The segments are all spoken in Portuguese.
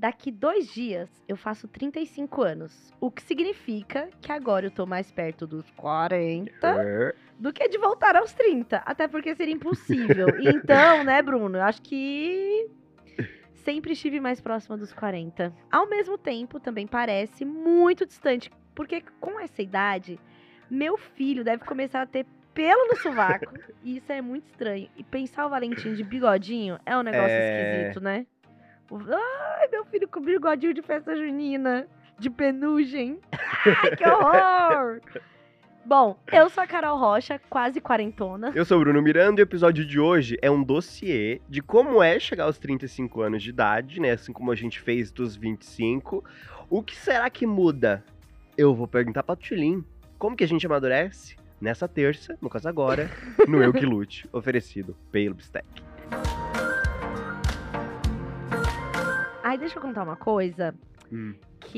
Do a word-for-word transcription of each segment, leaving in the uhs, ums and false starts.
Daqui dois dias eu faço trinta e cinco anos. O que significa que agora eu tô mais perto dos quarenta É. do que de voltar aos trinta. Até porque seria impossível. Então, né, Bruno? Eu acho que sempre estive mais próxima dos quarenta. Ao mesmo tempo, também parece muito distante. Porque com essa idade, meu filho deve começar a ter pelo no sovaco. E isso é muito estranho. E pensar o Valentim de bigodinho é um negócio É. esquisito, né? O- Ai, meu filho com bigodinho de festa junina. De penugem. Ai, que horror! Bom, eu sou a Carol Rocha, quase quarentona. Eu sou o Bruno Miranda e o episódio de hoje é um dossiê de como é chegar aos trinta e cinco anos de idade, né? Assim como a gente fez dos vinte e cinco. O que será que muda? Eu vou perguntar pra Tulin como que a gente amadurece nessa terça, no caso agora, no Eu Que Lute, oferecido pelo Bistec. Ai, deixa eu contar uma coisa. Hum.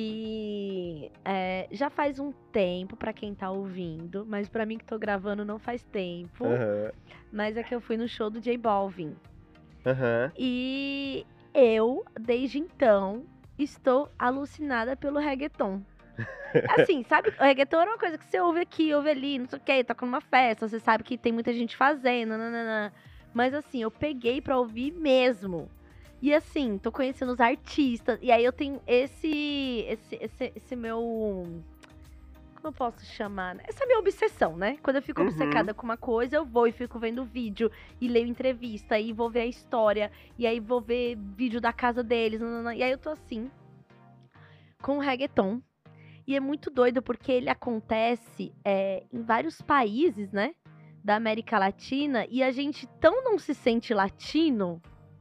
Que é, já faz um tempo pra quem tá ouvindo, mas pra mim que tô gravando não faz tempo. Aham, Mas é que eu fui no show do J Balvin. aham. E eu, desde então, estou alucinada pelo reggaeton. Assim, sabe? O reggaeton era uma coisa que você ouve aqui, ouve ali, não sei o que, toca numa festa, você sabe que tem muita gente fazendo, nananana. Mas assim, eu peguei pra ouvir mesmo. E assim, tô conhecendo os artistas. E aí eu tenho esse, esse, esse, esse meu... Como eu posso chamar? Essa minha obsessão, né? Quando eu fico Uhum. obcecada com uma coisa, eu vou e fico vendo vídeo. E leio entrevista, e vou ver a história. E aí vou ver vídeo da casa deles. Nanana. E aí eu tô assim, com o reggaeton. E é muito doido, porque ele acontece é, em vários países, né? Da América Latina. E a gente tão não se sente latino...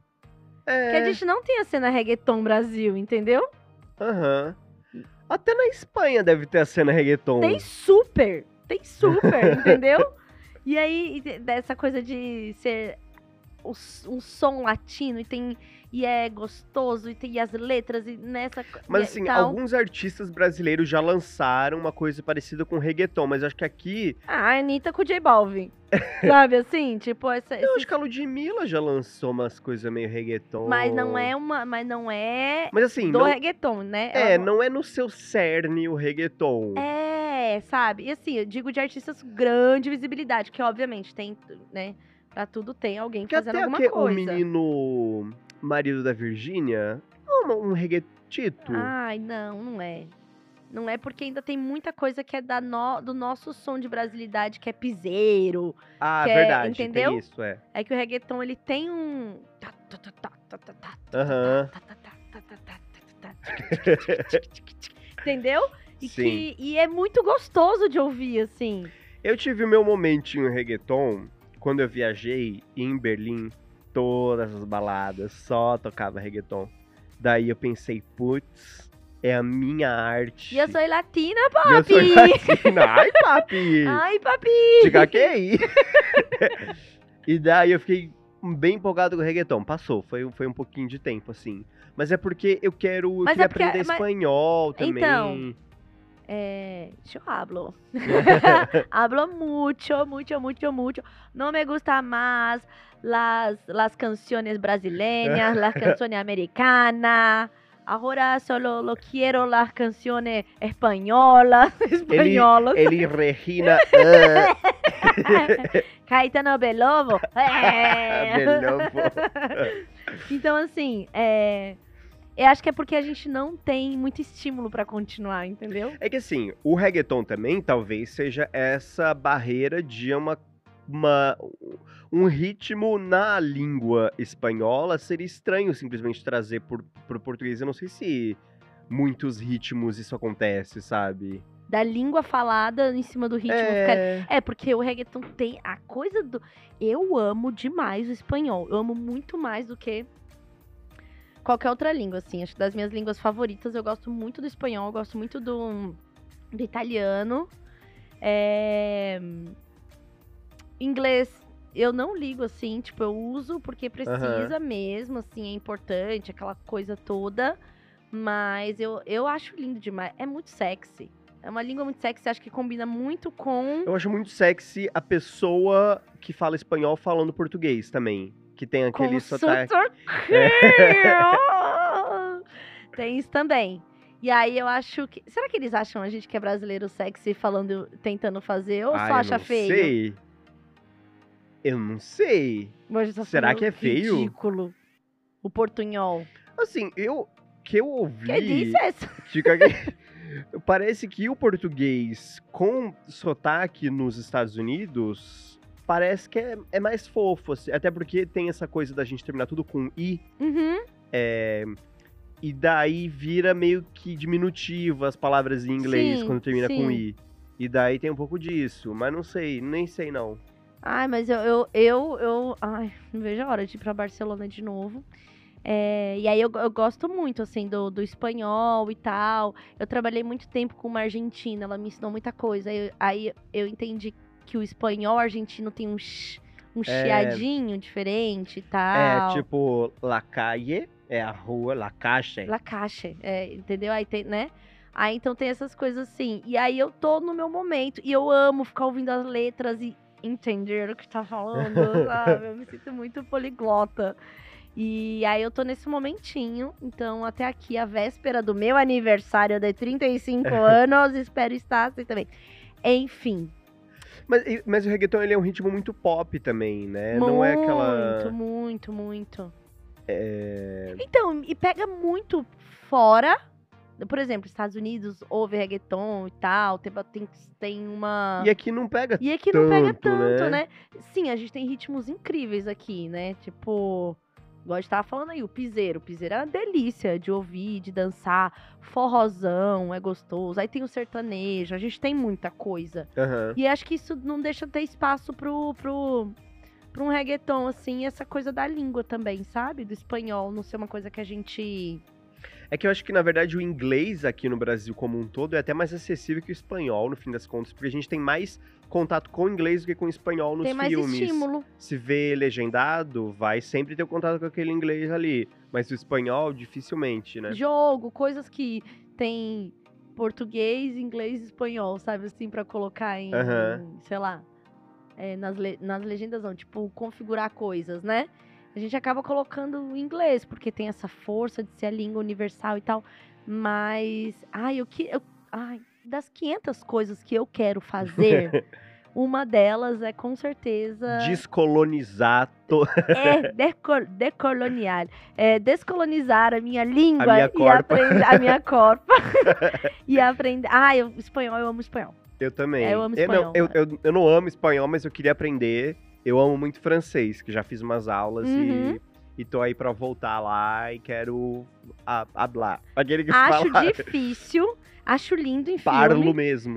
É, Que a gente não tem a cena reggaeton Brasil, entendeu? aham. Até na Espanha deve ter a cena reggaeton. Tem super, tem super, entendeu? E aí, e dessa coisa de ser o- um som latino e tem e é gostoso e tem as letras e nessa Mas e assim, tal. alguns artistas brasileiros já lançaram uma coisa parecida com reggaeton, mas acho que aqui... Ah, a Anitta com o J Balvin, sabe assim? Tipo, essa, Eu esse- acho que a Ludmilla já lançou umas coisas meio reggaeton. mas não é uma, mas não é Mas assim, do não... reggaeton, né? É, Ela não é no seu cerne o reggaeton. É, sabe? E assim, eu digo de artistas grande visibilidade, que obviamente tem, né? Pra tudo tem alguém Que fazendo até alguma que o coisa. menino marido da Virgínia, um, um reggaetito. Ai, não, não é. Não é porque ainda tem muita coisa que é da no- do nosso som de brasilidade, que é piseiro. Ah, que é- verdade, entendeu? tem isso, é. É que o reggaeton, ele tem um... tá, tá, tá, tá, tá, tá, tá, tá, Aham. tá, tá, tá, tá, tá, tá, tá, tá, entendeu? E, Sim. que, e é muito gostoso de ouvir, assim. Eu tive o meu momentinho reggaeton quando eu viajei e em Berlim, todas as baladas só tocava reggaeton. Daí eu pensei, putz, é a minha arte. E eu sou latina, E eu papi! sou latina. Ai, papi! Ai, papi! Diga que aí. E daí eu fiquei bem empolgado com o reggaeton. Passou, foi, foi um pouquinho de tempo, assim. Mas é porque eu quero eu Mas queria é porque- aprender mas- espanhol também. Então. Eh, yo hablo. Hablo mucho, mucho, mucho, mucho. No me gusta más las, las canciones brasileñas, las canciones americanas. Ahora solo lo quiero las canciones españolas. Españolas. Ele Regina. ah, Caetano Belovo. É. Belovo. Então, assim, é, eu acho que é porque a gente não tem muito estímulo pra continuar, entendeu? É que assim, o reggaeton também talvez seja essa barreira de uma, uma- um ritmo na língua espanhola. Seria estranho simplesmente trazer por, pro português. Eu não sei se muitos ritmos isso acontece, sabe? Da língua falada em cima do ritmo. ficar- É, É, porque o reggaeton tem a coisa do... Eu amo demais o espanhol. Eu amo muito mais do que qualquer outra língua, assim. Acho que das minhas línguas favoritas, eu gosto muito do espanhol, eu gosto muito do, do italiano. É... Inglês, eu não ligo, assim. Tipo, eu uso porque precisa mesmo, assim. É importante, aquela coisa toda. Mas eu, eu acho lindo demais. É muito sexy. É uma língua muito sexy, acho que combina muito com... eu acho muito sexy a pessoa que fala espanhol falando português também. Que tem aquele com sotaque. sotaque. Tem isso também. E aí eu acho que... Será que eles acham a gente que é brasileiro sexy falando, tentando fazer? Ou Ai, só eu acha não feio? sei. Eu não sei. Mas tá Será falando que é feio? ridículo. O portunhol. Assim, eu... Que eu ouvi... Que disse essa? Fica aqui. Parece que o português com sotaque nos Estados Unidos parece que é, é mais fofo, assim, até porque tem essa coisa da gente terminar tudo com i, Uhum. é, e daí vira meio que diminutivo as palavras em inglês Sim, quando termina com sim. i. E daí tem um pouco disso, mas não sei, nem sei não. Ai, mas eu, eu, eu, eu... Ai, não vejo a hora de ir pra Barcelona de novo. É, e aí eu, eu gosto muito, assim, do, do espanhol e tal. Eu trabalhei muito tempo com uma argentina, ela me ensinou muita coisa. Aí, eu- aí eu entendi que o espanhol argentino tem um, ch- um É. chiadinho diferente e É, tal. tipo, la calle é a rua, la calle. La caixa, é, entendeu? Aí tem, né? Aí então tem essas coisas assim. E aí eu tô no meu momento. E eu amo ficar ouvindo as letras e entender o que tá falando, sabe? Eu me sinto muito poliglota. E aí eu tô nesse momentinho. Então, até aqui, a véspera do meu aniversário de trinta e cinco anos, espero estar assim também. Enfim. Mas, e- mas o reggaeton ele é um ritmo muito pop também, né? muito, Não é aquela. muito, muito. É... Então, e pega muito fora. Por exemplo, Estados Unidos ouve reggaeton e tal. Tem, tem, tem uma. E aqui não pega E aqui não pega tanto, tanto, né? né? Sim, a gente tem ritmos incríveis aqui, né? Tipo, igual a gente tava falando aí, o piseiro. O piseiro é uma delícia de ouvir, de dançar. Forrozão, é gostoso. Aí tem o sertanejo, a gente tem muita coisa. Aham. E acho que isso não deixa ter espaço pro, pro, pro um reggaeton, assim, essa coisa da língua também, sabe? Do espanhol não ser uma coisa que a gente... É que eu acho que, na verdade, o inglês aqui no Brasil como um todo é até mais acessível que o espanhol, no fim das contas, porque a gente tem mais contato com o inglês do que com o espanhol nos tem mais filmes. estímulo. Se vê legendado, vai sempre ter o contato com aquele inglês ali. Mas o espanhol, dificilmente, né? Jogo, coisas que tem português, inglês e espanhol, sabe? Assim, pra colocar em, Aham. sei lá, é, nas, le- nas legendas não, tipo, configurar coisas, né? A gente acaba colocando o inglês, porque tem essa força de ser a língua universal e tal. Mas, ai, eu que. Eu, ai, das quinhentas coisas que eu quero fazer, uma delas é com certeza. Descolonizar to- É deco- decolonial. É descolonizar a minha língua minha e corpa. aprender a minha corpa. E aprender. Ah, eu, espanhol, eu amo espanhol. Eu também. É, eu amo não, espanhol, eu, né? eu, eu não amo espanhol, mas eu queria aprender. Eu amo muito francês, que já fiz umas aulas Uhum. e, e tô aí pra voltar lá e quero a- hablar. Aquele que Acho fala, difícil, acho lindo em parlo filme. mesmo.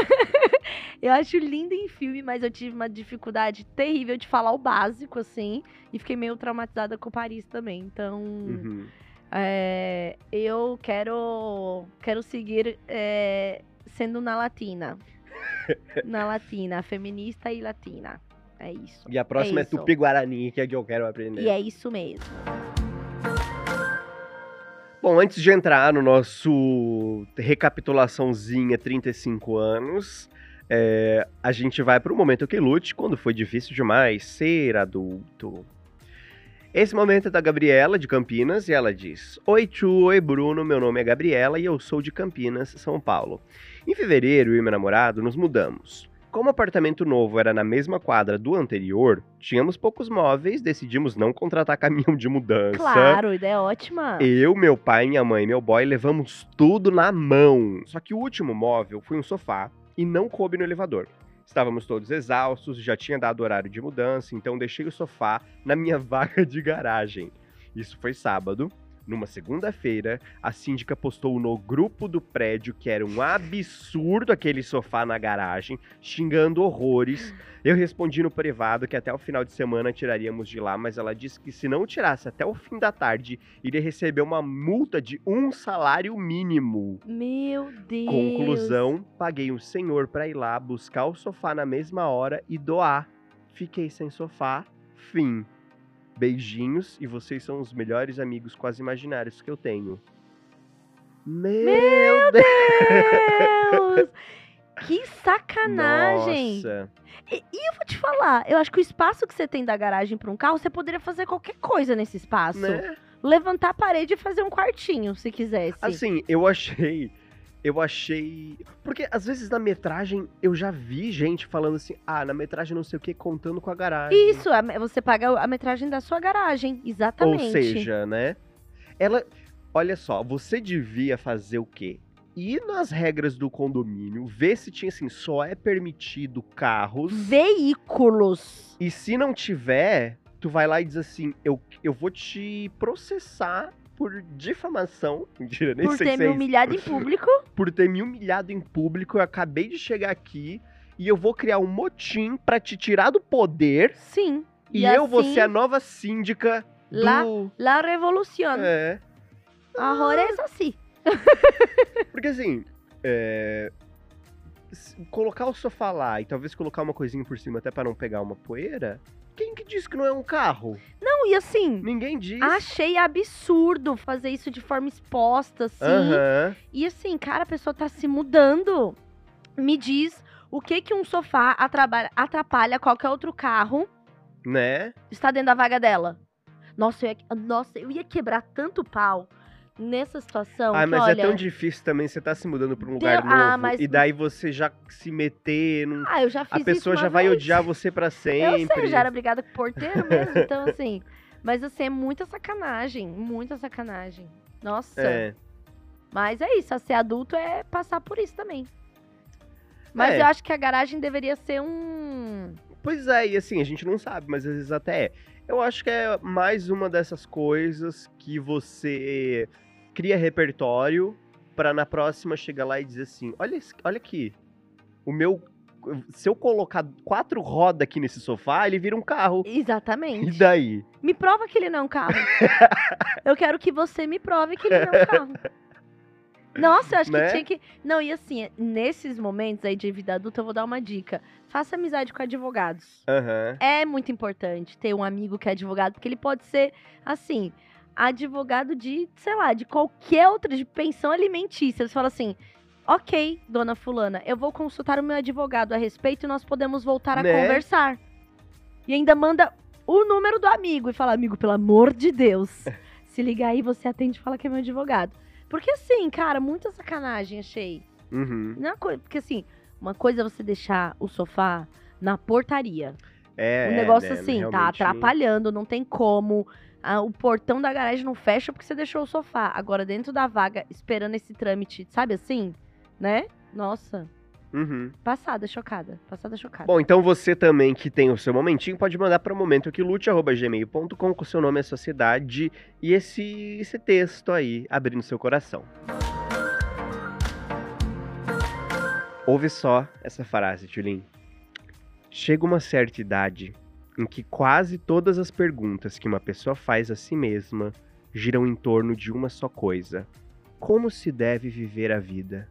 Eu acho lindo em filme, mas eu tive uma dificuldade terrível de falar o básico, assim. E fiquei meio traumatizada com Paris também. Então, Uhum. é, eu quero, quero seguir é, sendo na latina. Na latina, feminista e latina. É isso. E a próxima é, isso. Tupi-Guarani, que é que eu quero aprender. E é isso mesmo. Bom, antes de entrar no nosso recapitulaçãozinha trinta e cinco anos, é, a gente vai pro momento que lute quando foi difícil demais ser adulto. Esse momento é da Gabriela, de Campinas, e ela diz: Oi, Tchu, oi, Bruno, meu nome é Gabriela e eu sou de Campinas, São Paulo. Em fevereiro, eu e meu namorado nos mudamos. Como o apartamento novo era na mesma quadra do anterior, tínhamos poucos móveis, decidimos não contratar caminhão de mudança. Claro, ideia ótima. Eu, meu pai, minha mãe e meu boy levamos tudo na mão. Só que o último móvel foi um sofá e não coube no elevador. Estávamos todos exaustos, já tinha dado horário de mudança, então deixei o sofá na minha vaga de garagem. Isso foi sábado. Numa segunda-feira, a síndica postou no grupo do prédio que era um absurdo aquele sofá na garagem, xingando horrores. Eu respondi no privado que até o final de semana tiraríamos de lá, mas ela disse que se não tirasse até o fim da tarde, iria receber uma multa de um salário mínimo. Meu Deus. Conclusão, paguei um senhor pra ir lá buscar o sofá na mesma hora e doar. Fiquei sem sofá, fim. Beijinhos, e vocês são os melhores amigos quase imaginários que eu tenho. Meu, Meu Deus! Deus! Que sacanagem! Nossa. E, e eu vou te falar, eu acho que o espaço que você tem da garagem para um carro, você poderia fazer qualquer coisa nesse espaço. Né? levantar a parede e fazer um quartinho, se quisesse. Assim, eu achei... Eu achei... Porque, às vezes, na metragem, eu já vi gente falando assim... Ah, na metragem não sei o que, contando com a garagem. Isso, a me- você paga a metragem da sua garagem, exatamente. Ou seja, né? Ela... Olha só, você devia fazer o quê? Ir nas regras do condomínio, ver se tinha, assim, só é permitido carros. Veículos. E se não tiver, tu vai lá e diz assim... Eu, eu vou te processar... por difamação, mentira, nem Por sei ter se me é isso. humilhado em público. Por ter me humilhado em público, eu acabei de chegar aqui e eu vou criar um motim pra te tirar do poder Sim. e, E eu vou assim, ser a nova síndica lá- do... La revolución. É, Ahora es así. porque assim, é, s- colocar o sofá lá e talvez colocar uma coisinha por cima até pra não pegar uma poeira, quem que disse que não é um carro? Não, e assim, Ninguém diz. achei absurdo fazer isso de forma exposta, assim. Aham, E assim, cara, a pessoa tá se mudando. Me diz o que que um sofá atraba- atrapalha qualquer outro carro né? está dentro da vaga dela. Nossa, eu ia, nossa, eu ia quebrar tanto pau nessa situação Ah, que, mas olha... é tão difícil também, você tá se mudando pra um lugar Deu- ah, novo, mas- e daí você já se meter num... Ah, eu já fiz A pessoa isso já uma vai vez. odiar você pra Eu sempre. sei, já era brigada com o porteiro mesmo, então assim... Mas assim, é muita sacanagem, muita sacanagem. Nossa. É. Mas é isso, a ser adulto é passar por isso também. Mas É. eu acho que a garagem deveria ser um... Pois é, e assim, a gente não sabe, mas às vezes até é. Eu acho que é mais uma dessas coisas que você cria repertório pra na próxima chegar lá e dizer assim, olha, esse- olha aqui, o meu... Se eu colocar quatro rodas aqui nesse sofá, ele vira um carro. E Exatamente. daí? Me prova que ele não é um carro. Eu quero que você me prove que ele não é um carro. Nossa, eu acho Né? que tinha que... Não, e assim, nesses momentos aí de vida adulta, eu vou dar uma dica. Faça amizade com advogados. Aham. É muito importante ter um amigo que é advogado, porque ele pode ser, assim, advogado de, sei lá, de qualquer outra, de pensão alimentícia. Você fala assim, ok, dona fulana, eu vou consultar o meu advogado a respeito e nós podemos voltar a Né? conversar. E ainda manda o número do amigo e fala, amigo, pelo amor de Deus, se ligar aí, você atende e fala que é meu advogado. Porque assim, cara, muita sacanagem, achei. Uhum. Não é coi- porque assim, uma coisa é você deixar o sofá na portaria. É, O negócio, né, assim, tá realmente- atrapalhando, não tem como. Ah, o portão da garagem não fecha porque você deixou o sofá. Agora, dentro da vaga, esperando esse trâmite, sabe assim? Né? Nossa, Uhum. passada, chocada. Passada, chocada. Bom, então você também que tem o seu momentinho, pode mandar para momentoquilute arroba gmail ponto com com o seu nome e a sua cidade e esse, esse texto aí, abrindo seu coração. Ouve só essa frase, Tulin. Chega uma certa idade em que quase todas as perguntas que uma pessoa faz a si mesma giram em torno de uma só coisa. Como se deve viver a vida?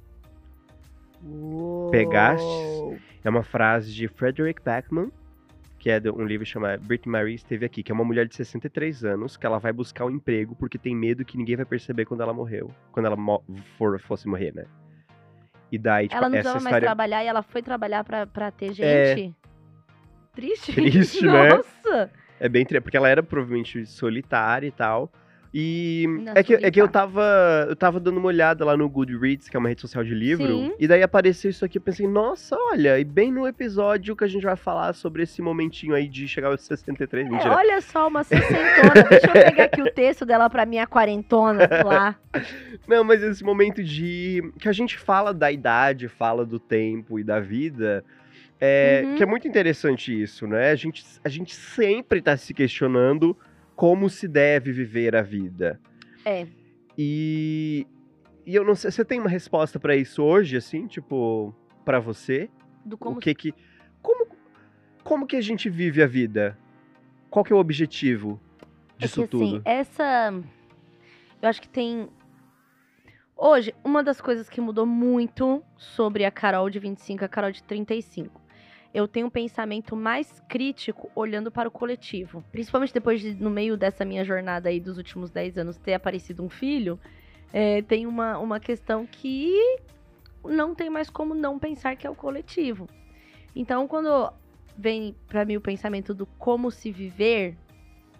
Uou. Pegastes? É uma frase de Frederick Backman, que é de um livro chamado Brit Marie Esteve Aqui, que é uma mulher de sessenta e três anos, que ela vai buscar um emprego porque tem medo que ninguém vai perceber quando ela morreu. Quando ela mo- for, fosse morrer, né? E daí, tipo, Ela não essa precisava mais história... trabalhar e ela foi trabalhar pra, pra ter É. gente? Triste. Triste, né? Nossa. É bem... tri- Porque ela era provavelmente solitária e tal. E Não, é que, é que eu solitária. tava eu tava dando uma olhada lá no Goodreads, que é uma rede social de livro, Sim. e daí apareceu isso aqui, eu pensei, nossa, olha, e bem no episódio que a gente vai falar sobre esse momentinho aí de chegar aos sessenta e três, É, mentira. olha só, uma sessentona. Deixa eu pegar aqui o texto dela pra minha quarentona lá. Não, mas esse momento de... que a gente fala da idade, fala do tempo e da vida, é, Uhum. que é muito interessante isso, né? A gente, a gente sempre tá se questionando como se deve viver a vida. É. E, e eu não sei, você tem uma resposta pra isso hoje, assim, tipo, pra você? Do como O que que... Como, como que a gente vive a vida? Qual que é o objetivo disso é que, tudo? assim, essa... Eu acho que tem... Hoje, uma das coisas que mudou muito sobre a Carol de vinte e cinco e a Carol de trinta e cinco. Eu tenho um pensamento mais crítico olhando para o coletivo. Principalmente depois de, no meio dessa minha jornada aí dos últimos dez anos, ter aparecido um filho, é, tem uma, uma questão que não tem mais como não pensar que é o coletivo. Então, quando vem pra mim o pensamento do como se viver,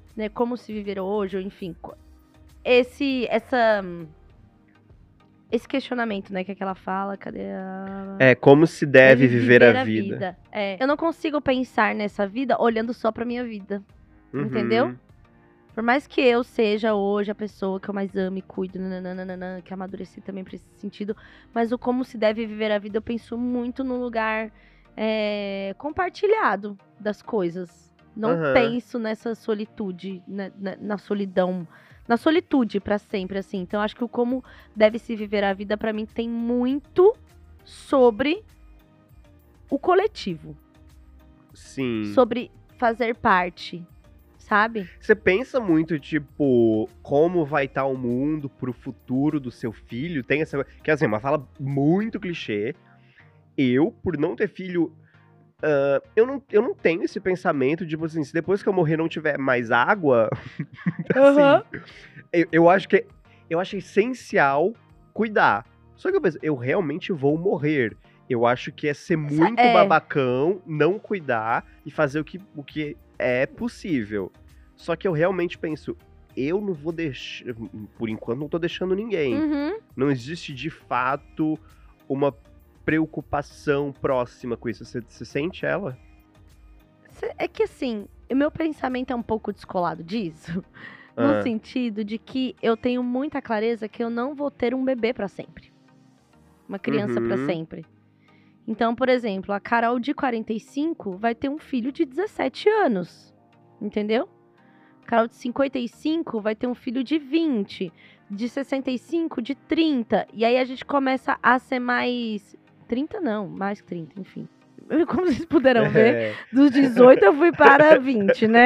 né? Como se viver hoje, ou enfim. Esse, essa, esse questionamento, né? Que é que ela fala, cadê a... É, como se deve Deve viver, a vida. É, eu não consigo pensar nessa vida olhando só pra minha vida, Uhum. entendeu? Por mais que eu seja hoje a pessoa que eu mais amo e cuido, nananana, que amadureci também pra esse sentido, mas o como se deve viver a vida, eu penso muito no lugar é, compartilhado das coisas. Não Aham. penso nessa solitude, na, na, na solidão, na solitude pra sempre, assim. Então, acho que o como deve se viver a vida, pra mim, tem muito sobre o coletivo. Sim. Sobre fazer parte, sabe? Você pensa muito, tipo, como vai estar o mundo pro futuro do seu filho? Tem essa... Que, assim, uma fala muito clichê. Eu, por não ter filho... Uh, eu, não, eu não tenho esse pensamento de, tipo assim, se depois que eu morrer não tiver mais água... Aham. assim, eu, eu acho que eu acho essencial cuidar. Só que eu penso, eu realmente vou morrer. Eu acho que é ser muito é. babacão, não cuidar e fazer o que, o que é possível. Só que eu realmente penso, eu não vou deixar... Por enquanto não tô deixando ninguém. Uhum. Não existe, de fato, uma preocupação próxima com isso. Você, você sente ela? É que assim, o meu pensamento é um pouco descolado disso. No Ah. sentido de que eu tenho muita clareza que eu não vou ter um bebê pra sempre. Uma criança Uhum. pra sempre. Então, por exemplo, a Carol de quarenta e cinco vai ter um filho de dezessete anos. Entendeu? A Carol de cinquenta e cinco vai ter um filho de vinte. De sessenta e cinco, de trinta. E aí a gente começa a ser mais... trinta não, mais que trinta, enfim. Como vocês puderam ver, É. dos dezoito eu fui para vinte, né?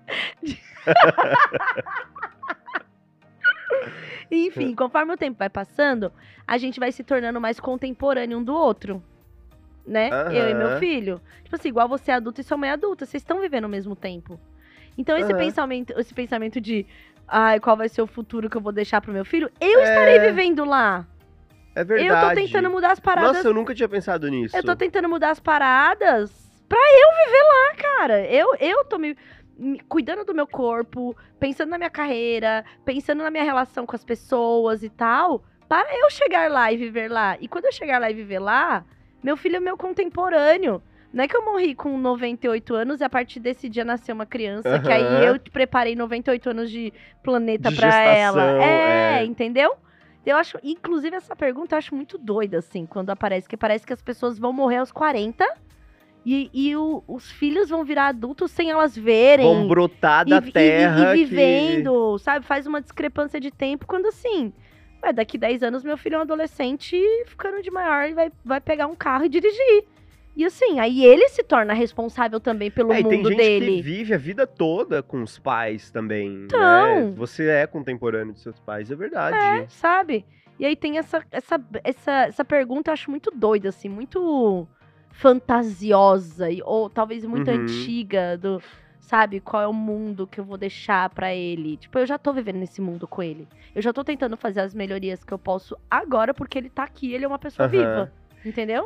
Enfim, conforme o tempo vai passando, a gente vai se tornando mais contemporâneo um do outro, né? Aham. Eu e meu filho. Tipo assim, igual você é adulto e sua mãe é adulta, vocês estão vivendo ao mesmo tempo. Então esse Aham. pensamento, esse pensamento de, ai, qual vai ser o futuro que eu vou deixar pro meu filho? Eu É. estarei vivendo lá. É verdade. Eu tô tentando mudar as paradas. Nossa, eu nunca tinha pensado nisso. Eu tô tentando mudar as paradas pra eu viver lá, cara. Eu, eu tô me, me cuidando do meu corpo, pensando na minha carreira, pensando na minha relação com as pessoas e tal, para eu chegar lá e viver lá. E quando eu chegar lá e viver lá, meu filho é meu contemporâneo. Não é que eu morri com noventa e oito anos e a partir desse dia nasceu uma criança, que aí Aham. eu preparei noventa e oito anos de planeta De pra gestação, ela. É, é. entendeu? Eu acho, inclusive, essa pergunta eu acho muito doida, assim, quando aparece. Que parece que as pessoas vão morrer aos quarenta e, e o- os filhos vão virar adultos sem elas verem. Vão brotar da e, vi- e- terra e vivendo, sabe? Faz uma discrepância de tempo quando, assim, ué, daqui dez anos meu filho é um adolescente ficando de maior e vai, vai pegar um carro e dirigir. E assim, aí ele se torna responsável também pelo que... É, e tem mundo gente dele. que vive a vida toda com os pais também, Então. né? Você é contemporâneo de seus pais, é verdade. É, sabe? E aí tem essa, essa, essa, essa pergunta, eu acho muito doida, assim, muito fantasiosa, e- ou talvez muito Uhum. antiga, do, sabe? Qual é o mundo que eu vou deixar pra ele? Tipo, eu já tô vivendo nesse mundo com ele. Eu já tô tentando fazer as melhorias que eu posso agora, porque ele tá aqui, ele é uma pessoa Aham. viva. Entendeu?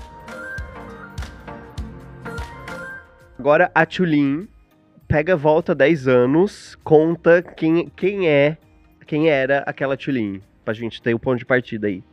Agora a Tulin pega, volta dez anos, conta quem, quem é, quem era aquela Tulin, pra gente ter o ponto de partida aí.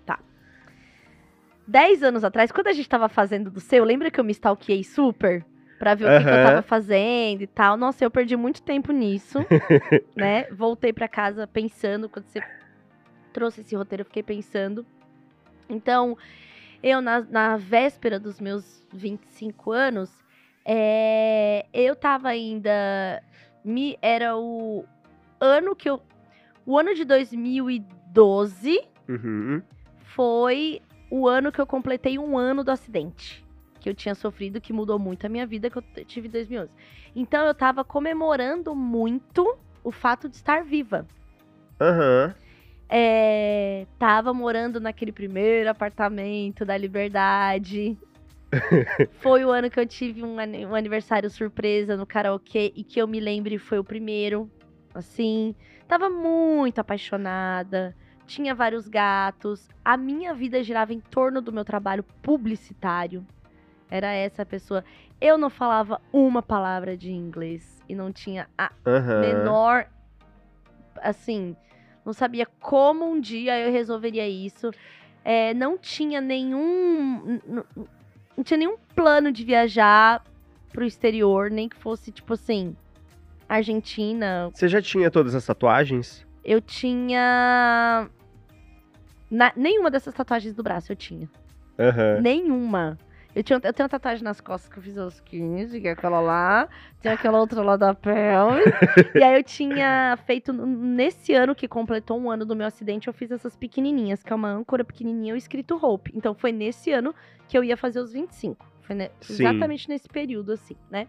Dez anos atrás, quando a gente tava fazendo do seu, lembra que eu me stalkeei super? Pra ver o que, que eu Aham. tava fazendo e tal. Nossa, eu perdi muito tempo nisso, né? Voltei pra casa pensando, quando você trouxe esse roteiro, eu fiquei pensando. Então, eu na, na véspera dos meus vinte e cinco anos, é, eu tava ainda... Me, era o ano que eu... O ano de dois mil e doze Uhum. foi o ano que eu completei um ano do acidente que eu tinha sofrido, que mudou muito a minha vida, que eu t- tive em dois mil e onze. Então, eu tava comemorando muito o fato de estar viva. Aham. É, tava morando naquele primeiro apartamento da Liberdade. Foi o ano que eu tive um, ani- um aniversário surpresa no karaokê e que eu me lembre foi o primeiro. Assim, tava muito apaixonada. Tinha vários gatos. A minha vida girava em torno do meu trabalho publicitário. Era essa a pessoa. Eu não falava uma palavra de inglês e não tinha a Aham. menor, assim, não sabia como um dia eu resolveria isso. É, não tinha nenhum, n- n- não tinha nenhum plano de viajar pro exterior, nem que fosse, tipo assim, Argentina. Você já tinha todas as tatuagens? Eu tinha... na- nenhuma dessas tatuagens do braço eu tinha. Aham. Nenhuma. Eu, tinha, eu tenho uma tatuagem nas costas que eu fiz aos quinze, que é aquela lá. Tem aquela outra lá da pelve. E aí eu tinha feito, n- nesse ano que completou um ano do meu acidente, eu fiz essas pequenininhas, que é uma âncora pequenininha, o escrito Hope. Então foi nesse ano que eu ia fazer os vinte e cinco. Foi ne- Sim. exatamente nesse período, assim, né?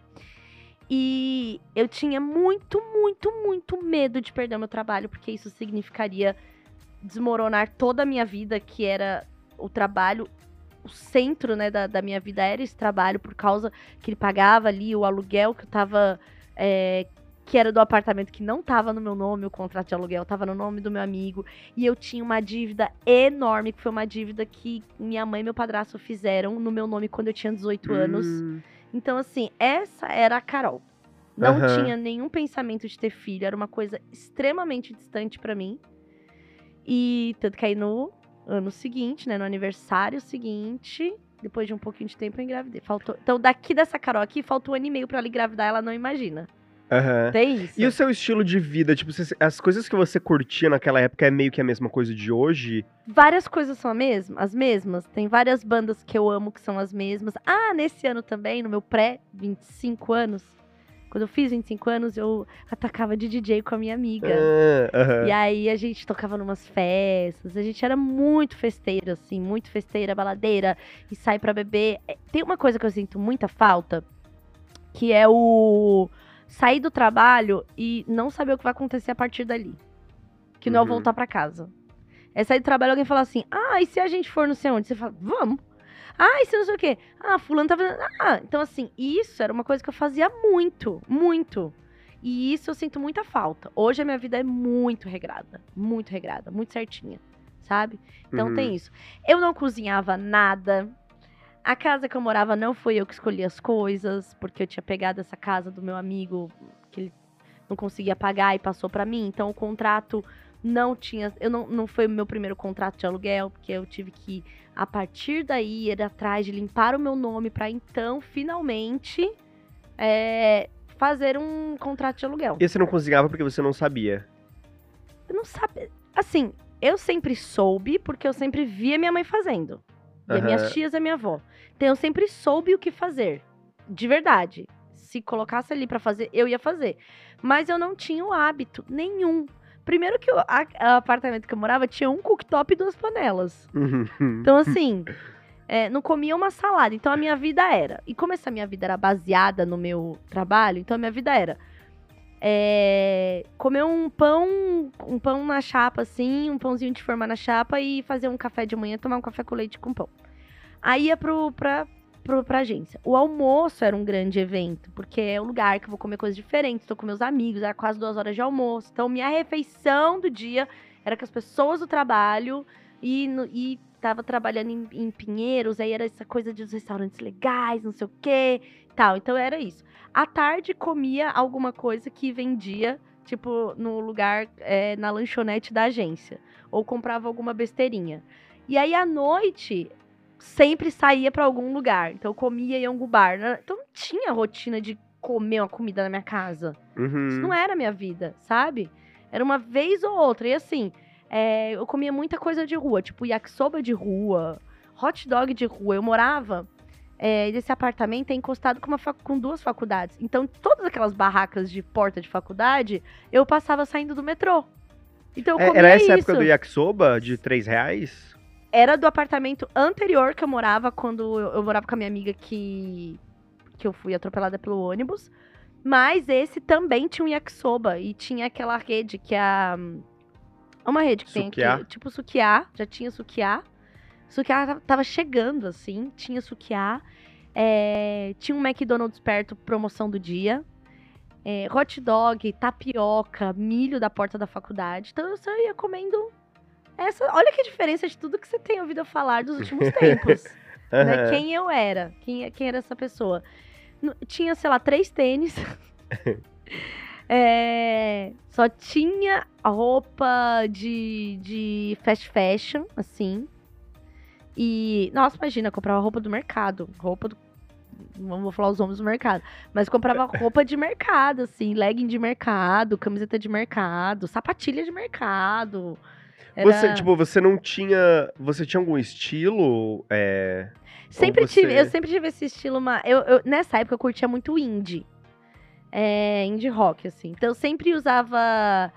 E eu tinha muito, muito, muito medo de perder o meu trabalho, porque isso significaria desmoronar toda a minha vida, que era o trabalho. O centro, né, da, da minha vida era esse trabalho, por causa que ele pagava ali o aluguel que eu tava... é, que era do apartamento que não tava no meu nome, o contrato de aluguel tava no nome do meu amigo. E eu tinha uma dívida enorme, que foi uma dívida que minha mãe e meu padrasto fizeram no meu nome quando eu tinha dezoito anos. Hum. Então, assim, essa era a Carol. Não Aham. tinha nenhum pensamento de ter filho, era uma coisa extremamente distante pra mim. E tanto que aí no ano seguinte, né, no aniversário seguinte, depois de um pouquinho de tempo eu engravidei. Faltou... Então daqui dessa Carol aqui, faltou um ano e meio pra ela engravidar, ela não imagina. Aham. Tem isso? E o seu estilo de vida? Tipo, você- as coisas que você curtia naquela época é meio que a mesma coisa de hoje? Várias coisas são a mesma, as mesmas. Tem várias bandas que eu amo que são as mesmas. Ah, nesse ano também, no meu pré-vinte e cinco anos, quando eu fiz vinte e cinco anos, eu atacava de D J com a minha amiga. Ah, aham. E aí a gente tocava numas festas, a gente era muito festeira, assim, muito festeira, baladeira, e sai pra beber. É, tem uma coisa que eu sinto muita falta, que é o sair do trabalho e não saber o que vai acontecer a partir dali. Que não é o Uhum. voltar pra casa. É sair do trabalho e alguém falar assim, ah, e se a gente for não sei onde? Você fala, vamos. Ah, e se não sei o quê? Ah, fulano tá fazendo... Ah, então assim, isso era uma coisa que eu fazia muito, muito. E isso eu sinto muita falta. Hoje a minha vida é muito regrada, muito regrada, muito certinha, sabe? Então Uhum. tem isso. Eu não cozinhava nada. A casa que eu morava não foi eu que escolhi as coisas, porque eu tinha pegado essa casa do meu amigo, que ele não conseguia pagar e passou pra mim. Então o contrato não tinha... Eu não, não foi o meu primeiro contrato de aluguel, porque eu tive que, a partir daí, ir atrás de limpar o meu nome pra então, finalmente, é, fazer um contrato de aluguel. E você não cozinhava porque você não sabia? Eu não sabia... Assim, eu sempre soube, porque eu sempre via minha mãe fazendo. E as Aham. minhas tias e a minha avó. Então eu sempre soube o que fazer. De verdade. Se colocasse ali pra fazer, eu ia fazer. Mas eu não tinha o hábito nenhum. Primeiro que o a- a apartamento que eu morava tinha um cooktop e duas panelas. Uhum. Então, assim, é, não comia uma salada. Então, a minha vida era... E como essa minha vida era baseada no meu trabalho, então a minha vida era... é, comer um pão, um pão na chapa, assim, um pãozinho de forma na chapa e fazer um café de manhã, tomar um café com leite com pão. Aí ia pro, pra, pro, pra agência. O almoço era um grande evento, porque é o lugar que eu vou comer coisas diferentes, tô com meus amigos, era quase duas horas de almoço. Então, minha refeição do dia era com as pessoas do trabalho e, no, e tava trabalhando em, em Pinheiros, aí era essa coisa de os restaurantes legais, não sei o quê, tal. Então, era isso. À tarde, comia alguma coisa que vendia, tipo, no lugar, é, na lanchonete da agência. Ou comprava alguma besteirinha. E aí, à noite, sempre saía pra algum lugar. Então, eu comia em algum bar. né? Então, não tinha rotina de comer uma comida na minha casa. Isso Uhum. não era a minha vida, sabe? Era uma vez ou outra. E assim, é, eu comia muita coisa de rua. Tipo, yakisoba de rua, hot dog de rua. Eu morava... É, esse apartamento é encostado com, uma fac- com duas faculdades. Então, todas aquelas barracas de porta de faculdade, eu passava saindo do metrô. Então, eu É, comia era essa isso. época do yakisoba de três reais? Era do apartamento anterior que eu morava, quando eu, eu morava com a minha amiga que, que eu fui atropelada pelo ônibus. Mas esse também tinha um yakisoba. E tinha aquela rede que é a... Uma rede que tem Sukiá? aqui, tipo Sukiá. Já tinha Sukiá. Sukiá tava- tava chegando, assim. Tinha Sukiá. É, tinha um McDonald's perto, promoção do dia. É, hot dog, tapioca, milho da porta da faculdade. Então eu só ia comendo essa. Olha que diferença de tudo que você tem ouvido falar dos últimos tempos. né? Aham. Quem eu era, quem, quem era essa pessoa. N- Tinha, sei lá, três tênis. É, só tinha a roupa de, de fast fashion, assim. E, nossa, imagina, eu comprava roupa do mercado. Roupa do. Não vou falar os nomes do mercado. Mas comprava roupa de mercado, assim. Legging de mercado, camiseta de mercado, sapatilha de mercado. Você, Era... tipo, você não tinha. Você tinha algum estilo? É, ou Sempre tive, eu você. sempre tive esse estilo. Uma, eu, eu- nessa época eu curtia muito indie. É, indie rock, assim. Então eu sempre usava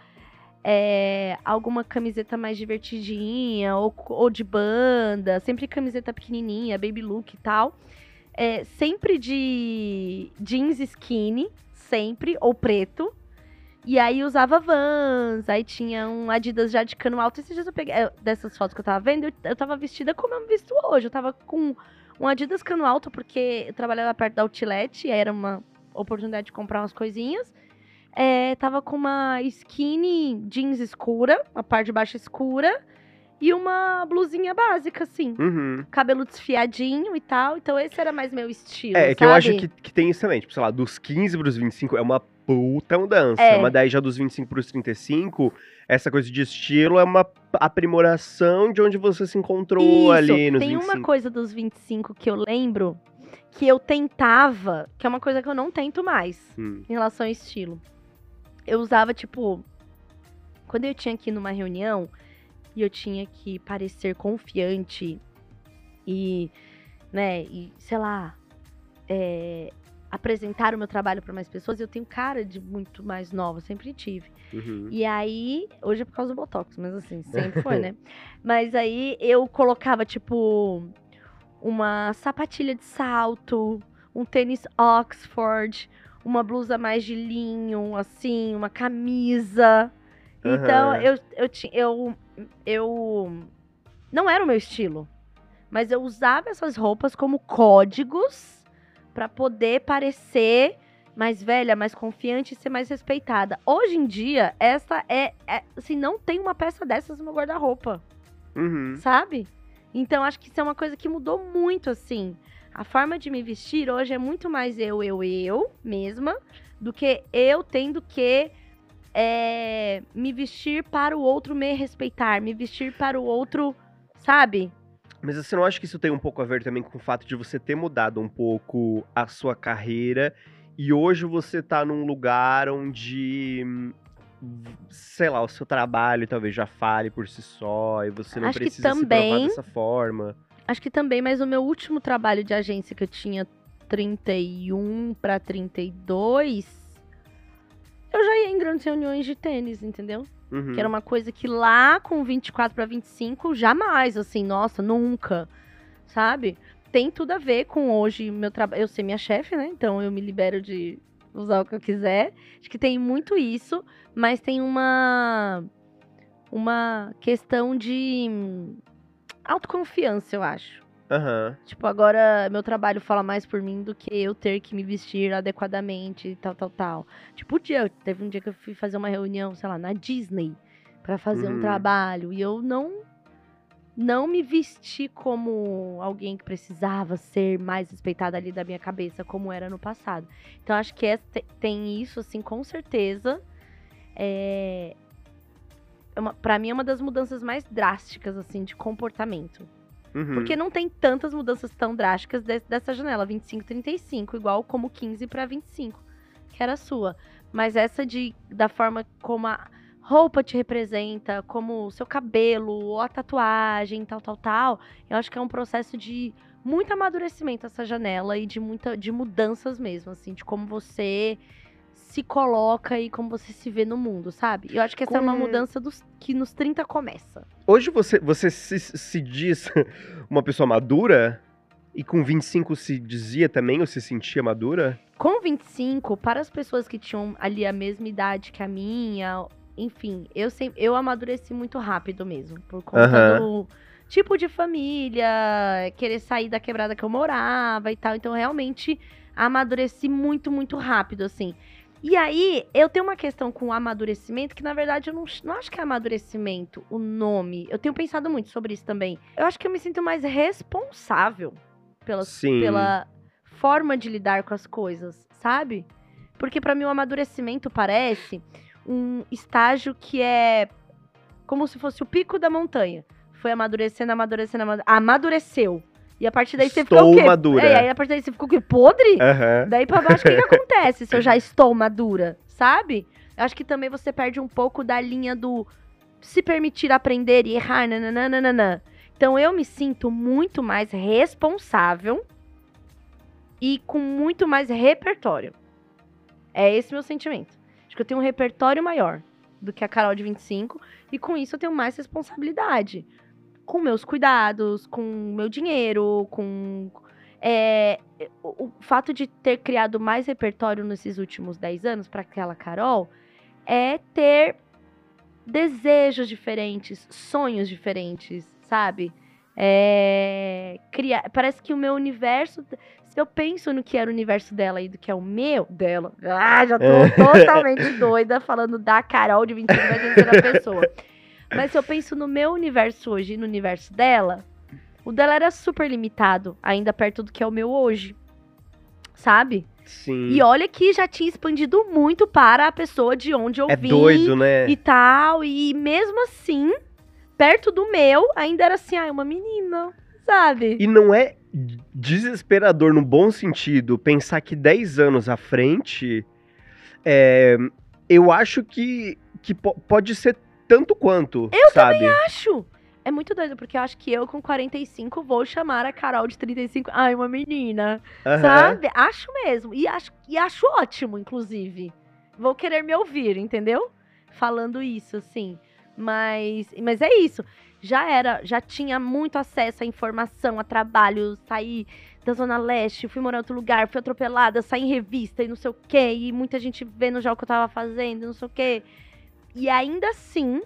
é, alguma camiseta mais divertidinha, ou, ou de banda, sempre camiseta pequenininha, baby look e tal. É, sempre de jeans skinny, sempre, ou preto. E aí usava Vans, aí tinha um Adidas já de cano alto. Esses dias eu peguei, é, dessas fotos que eu tava vendo, eu, eu tava vestida como eu me visto hoje. Eu tava com um Adidas cano alto, porque eu trabalhava perto da Outlet, e aí era uma oportunidade de comprar umas coisinhas. É, tava com uma skinny jeans escura, a parte de baixo escura, e uma blusinha básica, assim. Uhum. Cabelo desfiadinho e tal. Então esse era mais meu estilo, É, é que eu acho que, sabe? que tem isso também. Tipo, sei lá, dos quinze pros vinte e cinco é uma puta mudança. É. Mas daí já dos vinte e cinco pros trinta e cinco, essa coisa de estilo é uma aprimoração de onde você se encontrou Isso. ali nos Tem vinte e uma cinco. coisa dos vinte e cinco que eu lembro, que eu tentava, que é uma coisa que eu não tento mais, Hum. em relação ao estilo. Eu usava, tipo, quando eu tinha que ir numa reunião e eu tinha que parecer confiante e, né, e, sei lá, é, apresentar o meu trabalho para mais pessoas, eu tenho cara de muito mais nova, sempre tive. Uhum. E aí, hoje é por causa do Botox, mas assim, sempre foi, né? Mas aí eu colocava, tipo, uma sapatilha de salto, um tênis Oxford, uma blusa mais de linho, assim, uma camisa. Então, Aham. eu, eu, ti- eu, eu. Não era o meu estilo. Mas eu usava essas roupas como códigos pra poder parecer mais velha, mais confiante e ser mais respeitada. Hoje em dia, essa é, é assim, não tem uma peça dessas no meu guarda-roupa, Uhum. sabe? Então acho que isso é uma coisa que mudou muito, assim. A forma de me vestir hoje é muito mais eu, eu, eu mesma, do que eu tendo que é, me vestir para o outro me respeitar, me vestir para o outro, sabe? Mas você não acha que isso tem um pouco a ver também com o fato de você ter mudado um pouco a sua carreira e hoje você tá num lugar onde, hum, sei lá, o seu trabalho talvez já fale por si só e você não Acho que precisa se provar também, dessa forma? acho que também, mas o meu último trabalho de agência que eu tinha trinta e um para trinta e dois, eu já ia em grandes reuniões de tênis, entendeu? Uhum. Que era uma coisa que lá com vinte e quatro para vinte e cinco, jamais, assim, nossa, nunca, sabe? Tem tudo a ver com hoje meu trabalho. Eu ser minha chefe, né? Então eu me libero de usar o que eu quiser. Acho que tem muito isso, mas tem uma uma questão de hum, autoconfiança, eu acho. Aham. Tipo, agora meu trabalho fala mais por mim do que eu ter que me vestir adequadamente e tal, tal, tal. Tipo, o dia, teve um dia que eu fui fazer uma reunião, sei lá, na Disney, pra fazer um Uhum. trabalho. E eu não, não me vesti como alguém que precisava ser mais respeitada ali da minha cabeça, como era no passado. Então, acho que essa, te- tem isso, assim, com certeza. É, é uma, pra mim, é uma das mudanças mais drásticas, assim, de comportamento. Uhum. Porque não tem tantas mudanças tão drásticas de- dessa janela, vinte e cinco, trinta e cinco, igual como quinze para vinte e cinco, que era a sua. Mas essa de da forma como a roupa te representa, como o seu cabelo, ou a tatuagem, tal, tal, tal, eu acho que é um processo de muito amadurecimento essa janela e de muita de mudanças mesmo, assim, de como você se coloca e como você se vê no mundo, sabe? Eu acho que essa é uma Com- mudança dos, que nos trinta começa. Hoje você, você se, se diz uma pessoa madura? E com vinte e cinco se dizia também ou se sentia madura? Com vinte e cinco, para as pessoas que tinham ali a mesma idade que a minha, enfim, eu sempre, eu amadureci muito rápido mesmo, por conta Aham. do tipo de família, querer sair da quebrada que eu morava e tal. Então, realmente, amadureci muito, muito rápido, assim. E aí, eu tenho uma questão com o amadurecimento, que na verdade eu não, não acho que é amadurecimento o nome. Eu tenho pensado muito sobre isso também. Eu acho que eu me sinto mais responsável pela, Sim. pela forma de lidar com as coisas, sabe? Porque pra mim o amadurecimento parece um estágio que é como se fosse o pico da montanha. Foi amadurecendo, amadurecendo, amadurecendo, amadureceu. E a partir daí você Estou ficou o quê? madura. É, aí a partir daí você ficou o quê? Podre? Aham. Daí pra baixo, o que, que acontece se eu já estou madura, sabe? Eu acho que também você perde um pouco da linha do se permitir aprender e errar, nananana. Então eu me sinto muito mais responsável e com muito mais repertório. É esse meu sentimento. Acho que eu tenho um repertório maior do que a Carol de vinte e cinco e com isso eu tenho mais responsabilidade. Com meus cuidados, com meu dinheiro, com... É, o, o fato de ter criado mais repertório nesses últimos dez anos para aquela Carol é ter desejos diferentes, sonhos diferentes, sabe? É, criar, parece que o meu universo... Se eu penso no que era o universo dela e do que é o meu, dela... Ah, já tô totalmente doida falando da Carol de vinte e cinco, vai ser a pessoa. Mas se eu penso no meu universo hoje e no universo dela, o dela era super limitado, ainda perto do que é o meu hoje, sabe? Sim. E olha que já tinha expandido muito para a pessoa de onde eu É vim doido, né? e tal. E mesmo assim, perto do meu, ainda era assim, ah, é uma menina, sabe? E não é desesperador no bom sentido pensar que dez anos à frente, é, eu acho que, que po- pode ser tanto quanto, Eu sabe? também acho. É muito doido, porque eu acho que eu com quarenta e cinco vou chamar a Carol de trinta e cinco, ai, uma menina, Aham. sabe? Acho mesmo. E acho, e acho ótimo, inclusive. Vou querer me ouvir, entendeu? Falando isso, assim. Mas, mas é isso. Já era, já tinha muito acesso à informação, a trabalho, saí da Zona Leste, fui morar em outro lugar, fui atropelada, saí em revista e não sei o quê, e muita gente vendo já o que eu tava fazendo, e não sei o quê. E ainda assim,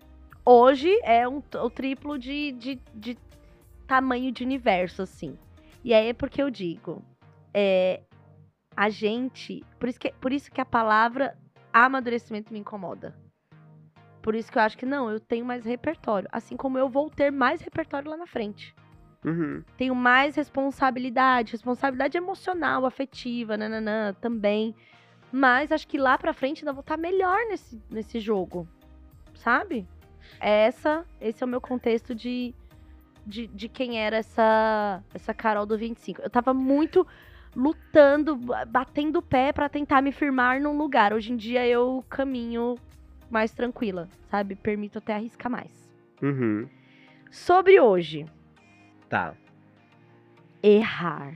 hoje é um, o triplo de, de, de tamanho de universo, assim. E aí é porque eu digo, é, a gente... Por isso, que, por isso que a palavra amadurecimento me incomoda. Por isso que eu acho que não, eu tenho mais repertório. Assim como eu vou ter mais repertório lá na frente. Uhum. Tenho mais responsabilidade, responsabilidade emocional, afetiva, nananã, também. Mas acho que lá pra frente ainda vou estar melhor nesse, nesse jogo, sabe? Essa, esse é o meu contexto de, de, de quem era essa, essa Carol do vinte e cinco. Eu tava muito lutando, batendo o pé pra tentar me firmar num lugar. Hoje em dia eu caminho mais tranquila, sabe? Permito até arriscar mais. Uhum. Sobre hoje, Tá. errar.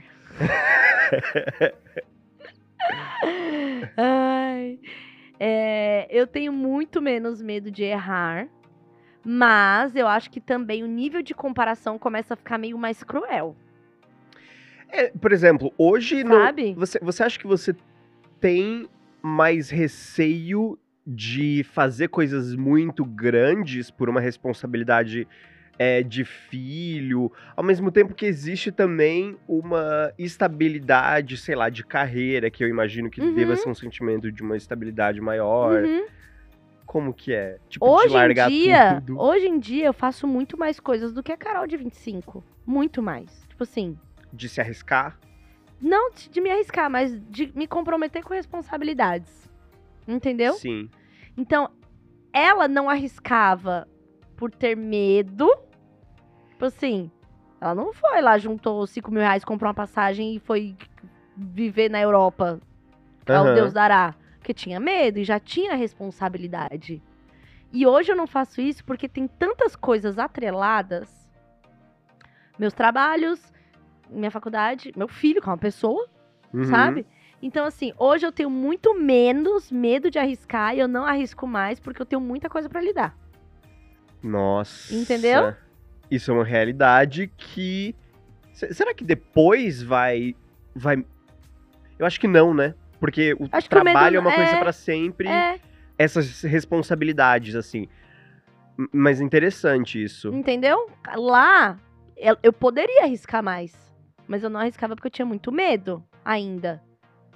Ai, é, eu tenho muito menos medo de errar, mas eu acho que também o nível de comparação começa a ficar meio mais cruel, É, por exemplo, hoje não, sabe? você, você acha que você tem mais receio de fazer coisas muito grandes por uma responsabilidade é, de filho, ao mesmo tempo que existe também uma estabilidade, sei lá, de carreira, que eu imagino que Uhum. deva ser um sentimento de uma estabilidade maior. Uhum. Como que é? Tipo, Hoje de em largar dia, tudo. hoje em dia eu faço muito mais coisas do que a Carol de vinte e cinco. Muito mais. Tipo assim, De se arriscar. não de de me arriscar, mas de me comprometer com responsabilidades. Entendeu? Sim. Então, ela não arriscava por ter medo. Tipo assim, ela não foi lá, juntou cinco mil reais, comprou uma passagem e foi viver na Europa. Ao Aham. Deus dará. Porque tinha medo e já tinha responsabilidade. E hoje eu não faço isso porque tem tantas coisas atreladas. Meus trabalhos, minha faculdade, meu filho, que é uma pessoa, Uhum. sabe? Então, assim, hoje eu tenho muito menos medo de arriscar e eu não arrisco mais porque eu tenho muita coisa pra lidar. Nossa. Entendeu? Isso é uma realidade que... Se- Será que depois vai... vai... Eu acho que não, né? Porque o Acho que o medo trabalho é uma coisa é- pra sempre. É, Essas responsabilidades, assim. M- Mas interessante isso. entendeu? Lá, eu eu poderia arriscar mais. Mas eu não arriscava porque eu tinha muito medo ainda.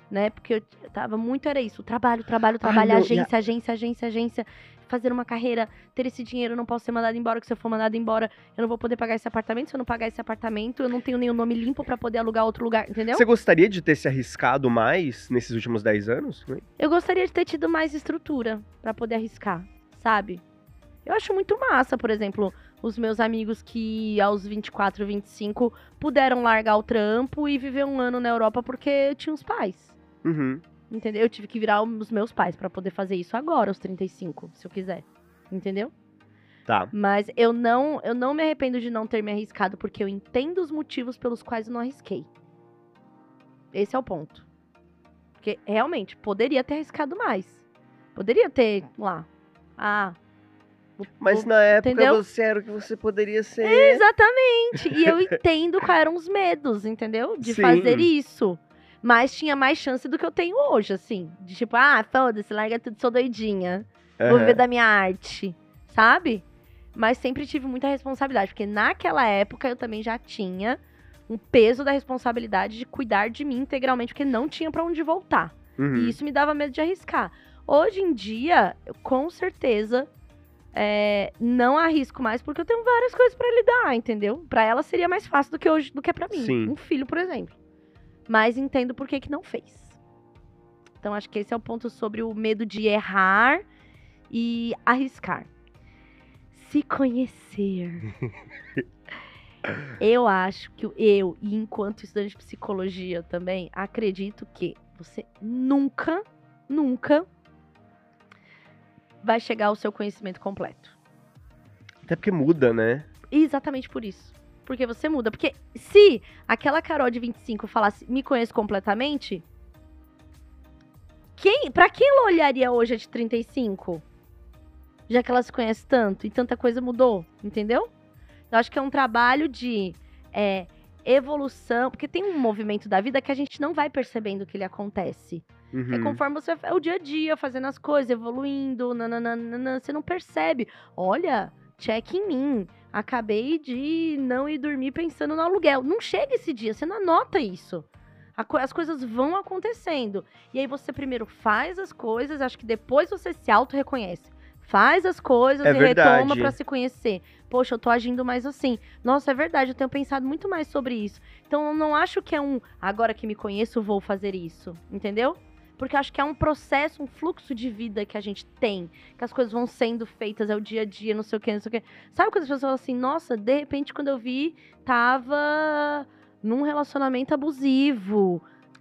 né? Porque eu t- tava muito, era isso, trabalho, trabalho, trabalho, não, e a- agência, agência, agência, agência, fazer uma carreira, ter esse dinheiro, eu não posso ser mandado embora, que se eu for mandado embora, eu não vou poder pagar esse apartamento, se eu não pagar esse apartamento, eu não tenho nenhum nome limpo pra poder alugar outro lugar, entendeu? Você gostaria de ter se arriscado mais nesses últimos dez anos? Eu gostaria de ter tido mais estrutura pra poder arriscar, sabe? Eu acho muito massa, por exemplo, os meus amigos que aos vinte e quatro, vinte e cinco puderam largar o trampo e viver um ano na Europa porque tinha os pais. Uhum. Entendeu? Eu tive que virar os meus pais pra poder fazer isso agora, aos trinta e cinco, se eu quiser. Entendeu? Tá. Mas eu não, eu não me arrependo de não ter me arriscado, porque eu entendo os motivos pelos quais eu não arrisquei. Esse é o ponto. Porque, realmente, poderia ter arriscado mais. Poderia ter, lá, ah... vou- Mas vou- na época entendeu? você era o que você poderia ser. Exatamente. E eu entendo quais eram os medos, entendeu? De Sim. fazer isso. Mas tinha mais chance do que eu tenho hoje, assim. De tipo, ah, foda-se, larga tudo, sou doidinha. Vou Aham. viver da minha arte, sabe? Mas sempre tive muita responsabilidade, porque naquela época eu também já tinha um peso da responsabilidade de cuidar de mim integralmente, porque não tinha pra onde voltar. Uhum. E isso me dava medo de arriscar. Hoje em dia, eu, com certeza, é, não arrisco mais, porque eu tenho várias coisas pra lidar, entendeu? Pra ela seria mais fácil do que hoje, do que pra mim. Sim. Um filho, por exemplo. Mas entendo por que que não fez. Então, acho que esse é o ponto sobre o medo de errar e arriscar. Se conhecer. Eu acho que eu, e enquanto estudante de psicologia também, acredito que você nunca, nunca vai chegar ao seu conhecimento completo. Até porque muda, né? Exatamente por isso. Porque você muda. Porque se aquela Carol de vinte e cinco falasse, me conheço completamente, quem, pra quem ela olharia hoje a de trinta e cinco? Já que ela se conhece tanto e tanta coisa mudou, entendeu? Eu acho que é um trabalho de é, evolução, porque tem um movimento da vida que a gente não vai percebendo que ele acontece. Uhum. É conforme você é o dia a dia, fazendo as coisas, evoluindo, nananana, você não percebe. Olha, check em mim. Acabei de não ir dormir pensando no aluguel. Não chega esse dia, você não anota isso. A co- As coisas vão acontecendo. E aí você primeiro faz as coisas, acho que depois você se auto-reconhece. Faz as coisas É e retoma verdade. pra se conhecer. Poxa, eu tô agindo mais assim. Nossa, é verdade, eu tenho pensado muito mais sobre isso. Então eu não acho que é um, agora que me conheço, vou fazer isso. Entendeu? Porque eu acho que é um processo, um fluxo de vida que a gente tem. Que as coisas vão sendo feitas, é o dia a dia, não sei o que, não sei o que. Sabe quando as pessoas falam assim, nossa, de repente quando eu vi, tava num relacionamento abusivo.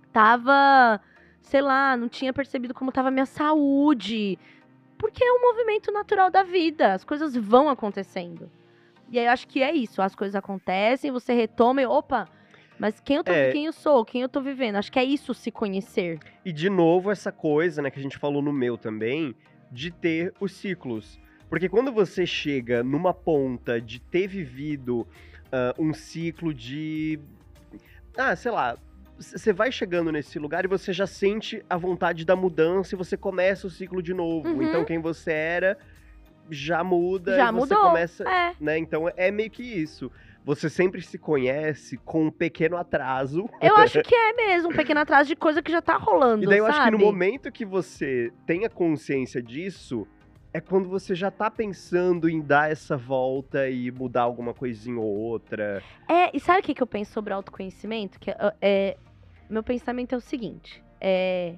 Tava, sei lá, não tinha percebido como tava a minha saúde. Porque é um movimento natural da vida. As coisas vão acontecendo. E aí eu acho que é isso. As coisas acontecem, você retoma e, opa, mas quem eu, tô, É. quem eu sou, quem eu tô vivendo? Acho que é isso, se conhecer. E de novo, essa coisa, né, que a gente falou no meu também, de ter os ciclos. Porque quando você chega numa ponta de ter vivido ah, um ciclo de. Ah, sei lá. Você vai chegando nesse lugar e você já sente a vontade da mudança e você começa o ciclo de novo. Uhum. Então quem você era já muda Já e você mudou. começa. É. Né? Então é meio que isso. Você sempre se conhece com um pequeno atraso. Eu acho que é mesmo, um pequeno atraso de coisa que já tá rolando, E daí eu sabe? acho que no momento que você tenha consciência disso, é quando você já tá pensando em dar essa volta e mudar alguma coisinha ou outra. É, e sabe o que, que eu penso sobre autoconhecimento? Que é, é, meu pensamento é o seguinte, é...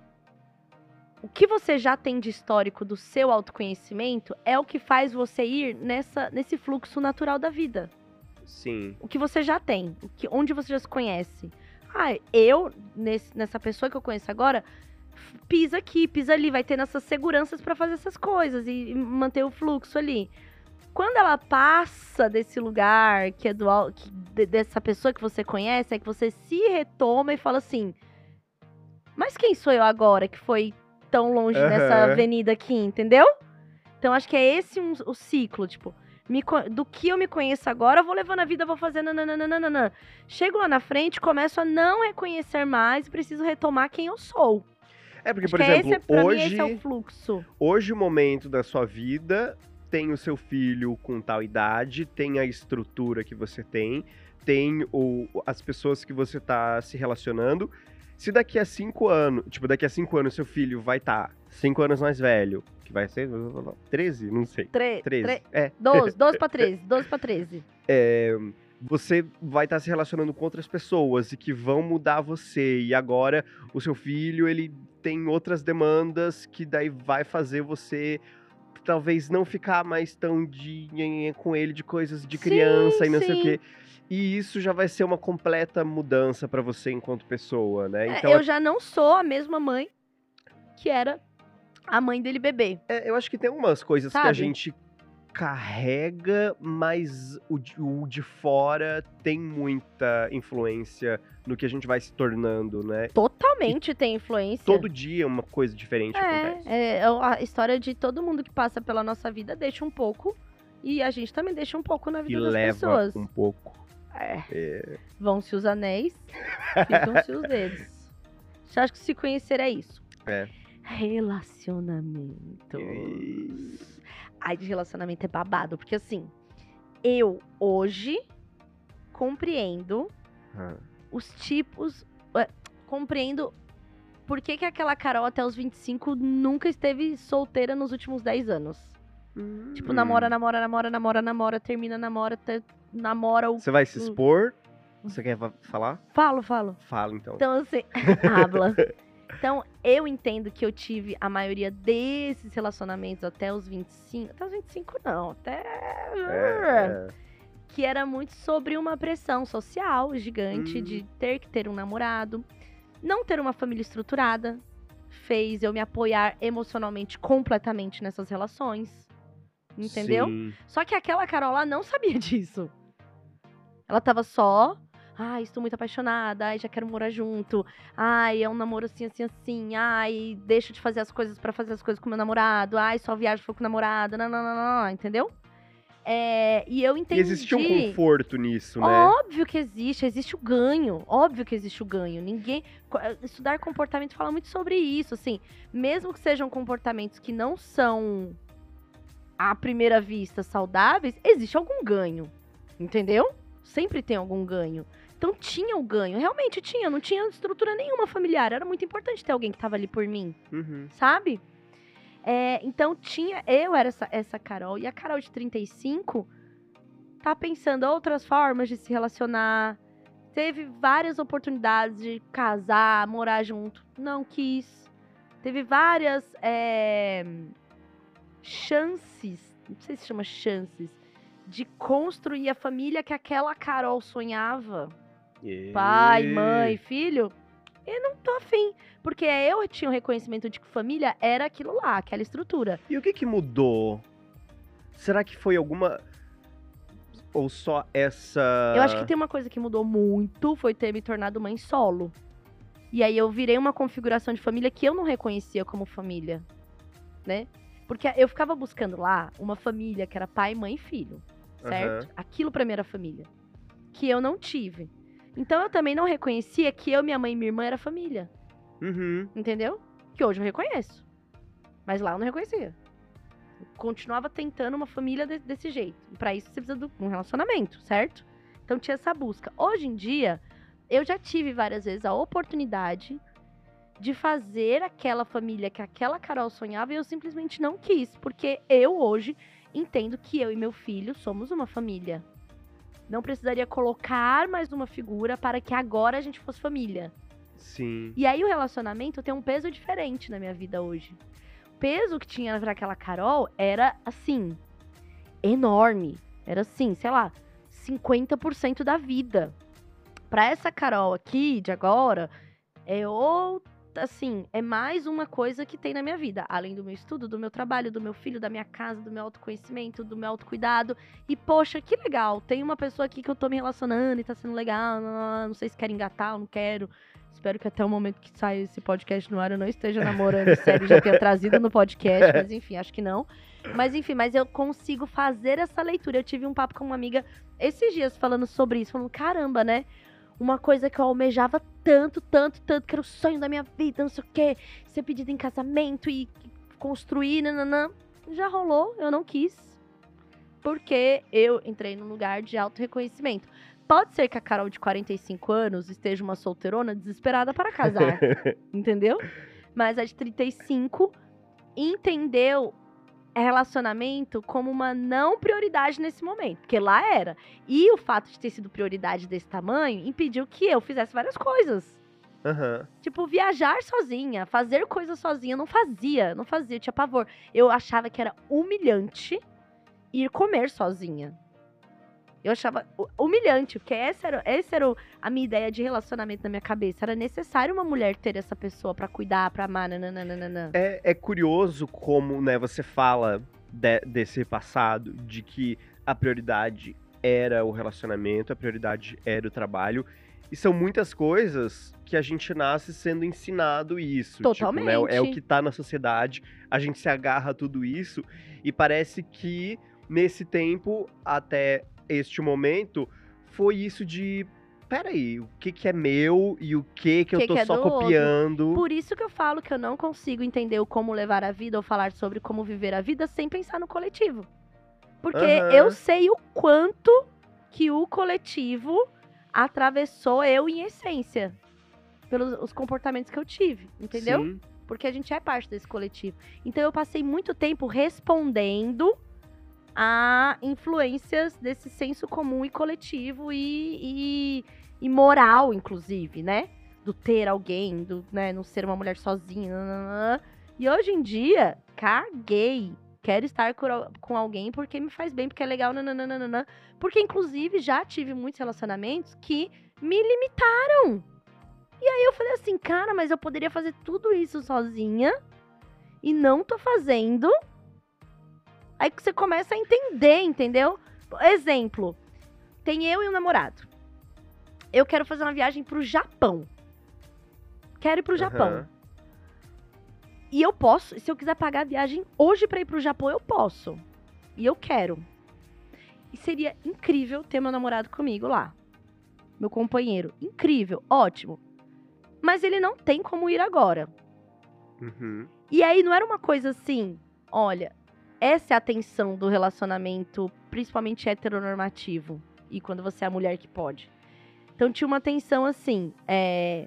O que você já tem de histórico do seu autoconhecimento é o que faz você ir nessa, nesse fluxo natural da vida. Sim. O que você já tem, o que, onde você já se conhece. Ah, eu, nesse, nessa pessoa que eu conheço agora, f- pisa aqui, pisa ali, vai tendo essas seguranças pra fazer essas coisas e, e manter o fluxo ali. Quando ela passa desse lugar, que é do al- que, de- dessa pessoa que você conhece, é que você se retoma e fala assim: mas quem sou eu agora que foi tão longe Aham. nessa avenida aqui, entendeu? Então acho que é esse um- o ciclo, tipo, me co- do que eu me conheço agora, eu vou levando a vida, vou fazendo nananana. Chego lá na frente, começo a não reconhecer mais e preciso retomar quem eu sou. É porque, Acho por que exemplo, esse, é- pra hoje, mim esse é o fluxo. hoje o momento da sua vida tem o seu filho com tal idade, tem a estrutura que você tem, tem o, as pessoas que você tá se relacionando. Se daqui a cinco anos, tipo, daqui a cinco anos seu filho vai estar tá cinco anos mais velho, que vai ser treze? Não sei. Tre treze. tre É. doze, doze pra treze, doze pra treze. É, você vai estar tá se relacionando com outras pessoas e que vão mudar você. E agora o seu filho, ele tem outras demandas que daí vai fazer você talvez não ficar mais tão de nhenhenhê com ele de coisas de criança Sim, e não sei o sim. quê. E isso já vai ser uma completa mudança pra você enquanto pessoa, né? É, Então, eu já não sou a mesma mãe que era a mãe dele bebê, é, eu acho que tem algumas coisas que a sabe? gente carrega, mas o de, o de fora tem muita influência no que a gente vai se tornando, né? Totalmente tem influência. Todo dia uma coisa diferente acontece. É, é, a história de todo mundo que passa pela nossa vida deixa um pouco, e a gente também deixa um pouco na E vida das leva pessoas. um pouco. É. É, Vão-se os anéis, ficam-se os dedos. Você acha que se conhecer é isso? é. Relacionamento. E- Ai, de relacionamento é babado, porque assim, eu hoje compreendo Ah, os tipos. é, compreendo por que, que aquela Carol até os vinte e cinco nunca esteve solteira nos últimos dez anos. Tipo, hum. namora, namora, namora, namora, namora, termina, namora, te- namora o. Você vai se expor? Você quer fa- falar? Falo, falo. Fala então. Então, assim, habla. Então, eu entendo que eu tive a maioria desses relacionamentos até os vinte e cinco. Até os vinte e cinco, não. Até. É, Que era muito sobre uma pressão social gigante Hum. de ter que ter um namorado, não ter uma família estruturada, fez eu me apoiar emocionalmente completamente nessas relações. é. Entendeu? Sim. Só que aquela Carol lá não sabia disso. Ela tava só, ai, estou muito apaixonada, ai, já quero morar junto, ai, é um namoro assim, assim, assim, ai, deixa de fazer as coisas pra fazer as coisas com meu namorado, ai, só viajo se for com o namorado, não, não, não, não, entendeu? É, e eu E entendi... existe um conforto nisso, né? Óbvio que existe, existe o ganho, óbvio que existe o ganho. Ninguém. co- Estudar comportamento fala muito sobre isso, assim. Mesmo que sejam comportamentos que não são, à primeira vista, saudáveis, existe algum ganho. Entendeu? Sempre tem algum ganho. Então tinha o ganho, realmente tinha, não tinha estrutura nenhuma familiar. Era muito importante ter alguém que tava ali por mim, Uhum. sabe? É, então tinha, eu era essa, essa Carol, e a Carol de trinta e cinco tá pensando outras formas de se relacionar. Teve várias oportunidades de casar, morar junto, não quis. Teve várias é, chances, não sei se chama chances, de construir a família que aquela Carol sonhava. E- Pai, mãe, filho. Eu não tô afim. Porque eu tinha o reconhecimento de que família era aquilo lá, aquela estrutura. E o que que mudou? Será que foi alguma... Ou só essa... Eu acho que tem uma coisa que mudou muito, foi ter me tornado mãe solo. E aí eu virei uma configuração de família que eu não reconhecia como família, né? Porque eu ficava buscando lá uma família que era pai, mãe e filho, certo? Aham. Aquilo pra mim era família. Que eu não tive. Então eu também não reconhecia que eu, minha mãe e minha irmã era família, Uhum. entendeu? Que hoje eu reconheço. Mas lá eu não reconhecia. Eu continuava tentando uma família de- desse jeito. E pra isso você precisa de um relacionamento, certo? Então tinha essa busca. Hoje em dia, eu já tive várias vezes a oportunidade de fazer aquela família que aquela Carol sonhava e eu simplesmente não quis. Porque eu hoje entendo que eu e meu filho somos uma família. Não precisaria colocar mais uma figura para que agora a gente fosse família. Sim. E aí o relacionamento tem um peso diferente na minha vida hoje. O peso que tinha pra aquela Carol era, assim, enorme. Era assim, sei lá, cinquenta por cento da vida. Pra essa Carol aqui, de agora, é outra, assim, é mais uma coisa que tem na minha vida. Além do meu estudo, do meu trabalho, do meu filho, da minha casa, do meu autoconhecimento, do meu autocuidado. E, poxa, que legal, tem uma pessoa aqui que eu tô me relacionando e tá sendo legal. Não, não sei se quero engatar ou não quero. Espero que até o momento que saia esse podcast no ar eu não esteja namorando sério, já tenha trazido no podcast, mas enfim, acho que não. Mas enfim, mas eu consigo fazer essa leitura. Eu tive um papo com uma amiga esses dias falando sobre isso, falando, caramba, né? Uma coisa que eu almejava tanto, tanto, tanto, que era o sonho da minha vida, não sei o quê, ser pedida em casamento e construir, nananã. Já rolou, eu não quis. porque eu entrei num lugar de auto-reconhecimento. Pode ser que a Carol de quarenta e cinco anos esteja uma solteirona desesperada para casar, entendeu? Mas a de trinta e cinco entendeu relacionamento como uma não prioridade nesse momento, porque lá era. E o fato de ter sido prioridade desse tamanho impediu que eu fizesse várias coisas. Aham. Tipo, viajar sozinha, fazer coisas sozinha, eu não fazia, não fazia, eu tinha pavor. Eu achava que era humilhante ir comer sozinha. Eu achava hu- humilhante, porque essa era, essa era o- a minha ideia de relacionamento na minha cabeça. Era necessário uma mulher ter essa pessoa pra cuidar, pra amar, nananana. É, é curioso como, né, você fala de- desse passado, de que a prioridade era o relacionamento, a prioridade era o trabalho. E são muitas coisas que a gente nasce sendo ensinado isso. Tipo, né, é o Totalmente. que tá na sociedade, a gente se agarra a tudo isso. E parece que nesse tempo, até este momento, foi isso de... Peraí, o que que é meu e o que que eu Que tô que é só do outro. copiando? Por isso que eu falo que eu não consigo entender o como levar a vida ou falar sobre como viver a vida sem pensar no coletivo. Porque Aham. eu sei o quanto que o coletivo atravessou eu em essência. Pelos os comportamentos que eu tive, entendeu? Sim. Porque a gente é parte desse coletivo. Então eu passei muito tempo respondendo a influências desse senso comum e coletivo e, e, e moral, inclusive, né? Do ter alguém, do né, não ser uma mulher sozinha. nananã. E hoje em dia, caguei. Quero estar com, al- com alguém porque me faz bem, porque é legal, nananana. Porque, inclusive, já tive muitos relacionamentos que me limitaram. E aí eu falei assim, cara, mas eu poderia fazer tudo isso sozinha e não tô fazendo. Aí que você começa a entender, entendeu? Exemplo, tem eu e um namorado. Eu quero fazer uma viagem pro Japão. Quero ir pro Japão. Aham. E eu posso, se eu quiser pagar a viagem hoje pra ir pro Japão, eu posso. E eu quero. E seria incrível ter meu namorado comigo lá. Meu companheiro. Incrível, ótimo. Mas ele não tem como ir agora. Uhum. E aí não era uma coisa assim, olha, essa é a tensão do relacionamento, principalmente heteronormativo. E quando você é a mulher que pode. Então tinha uma tensão assim, é...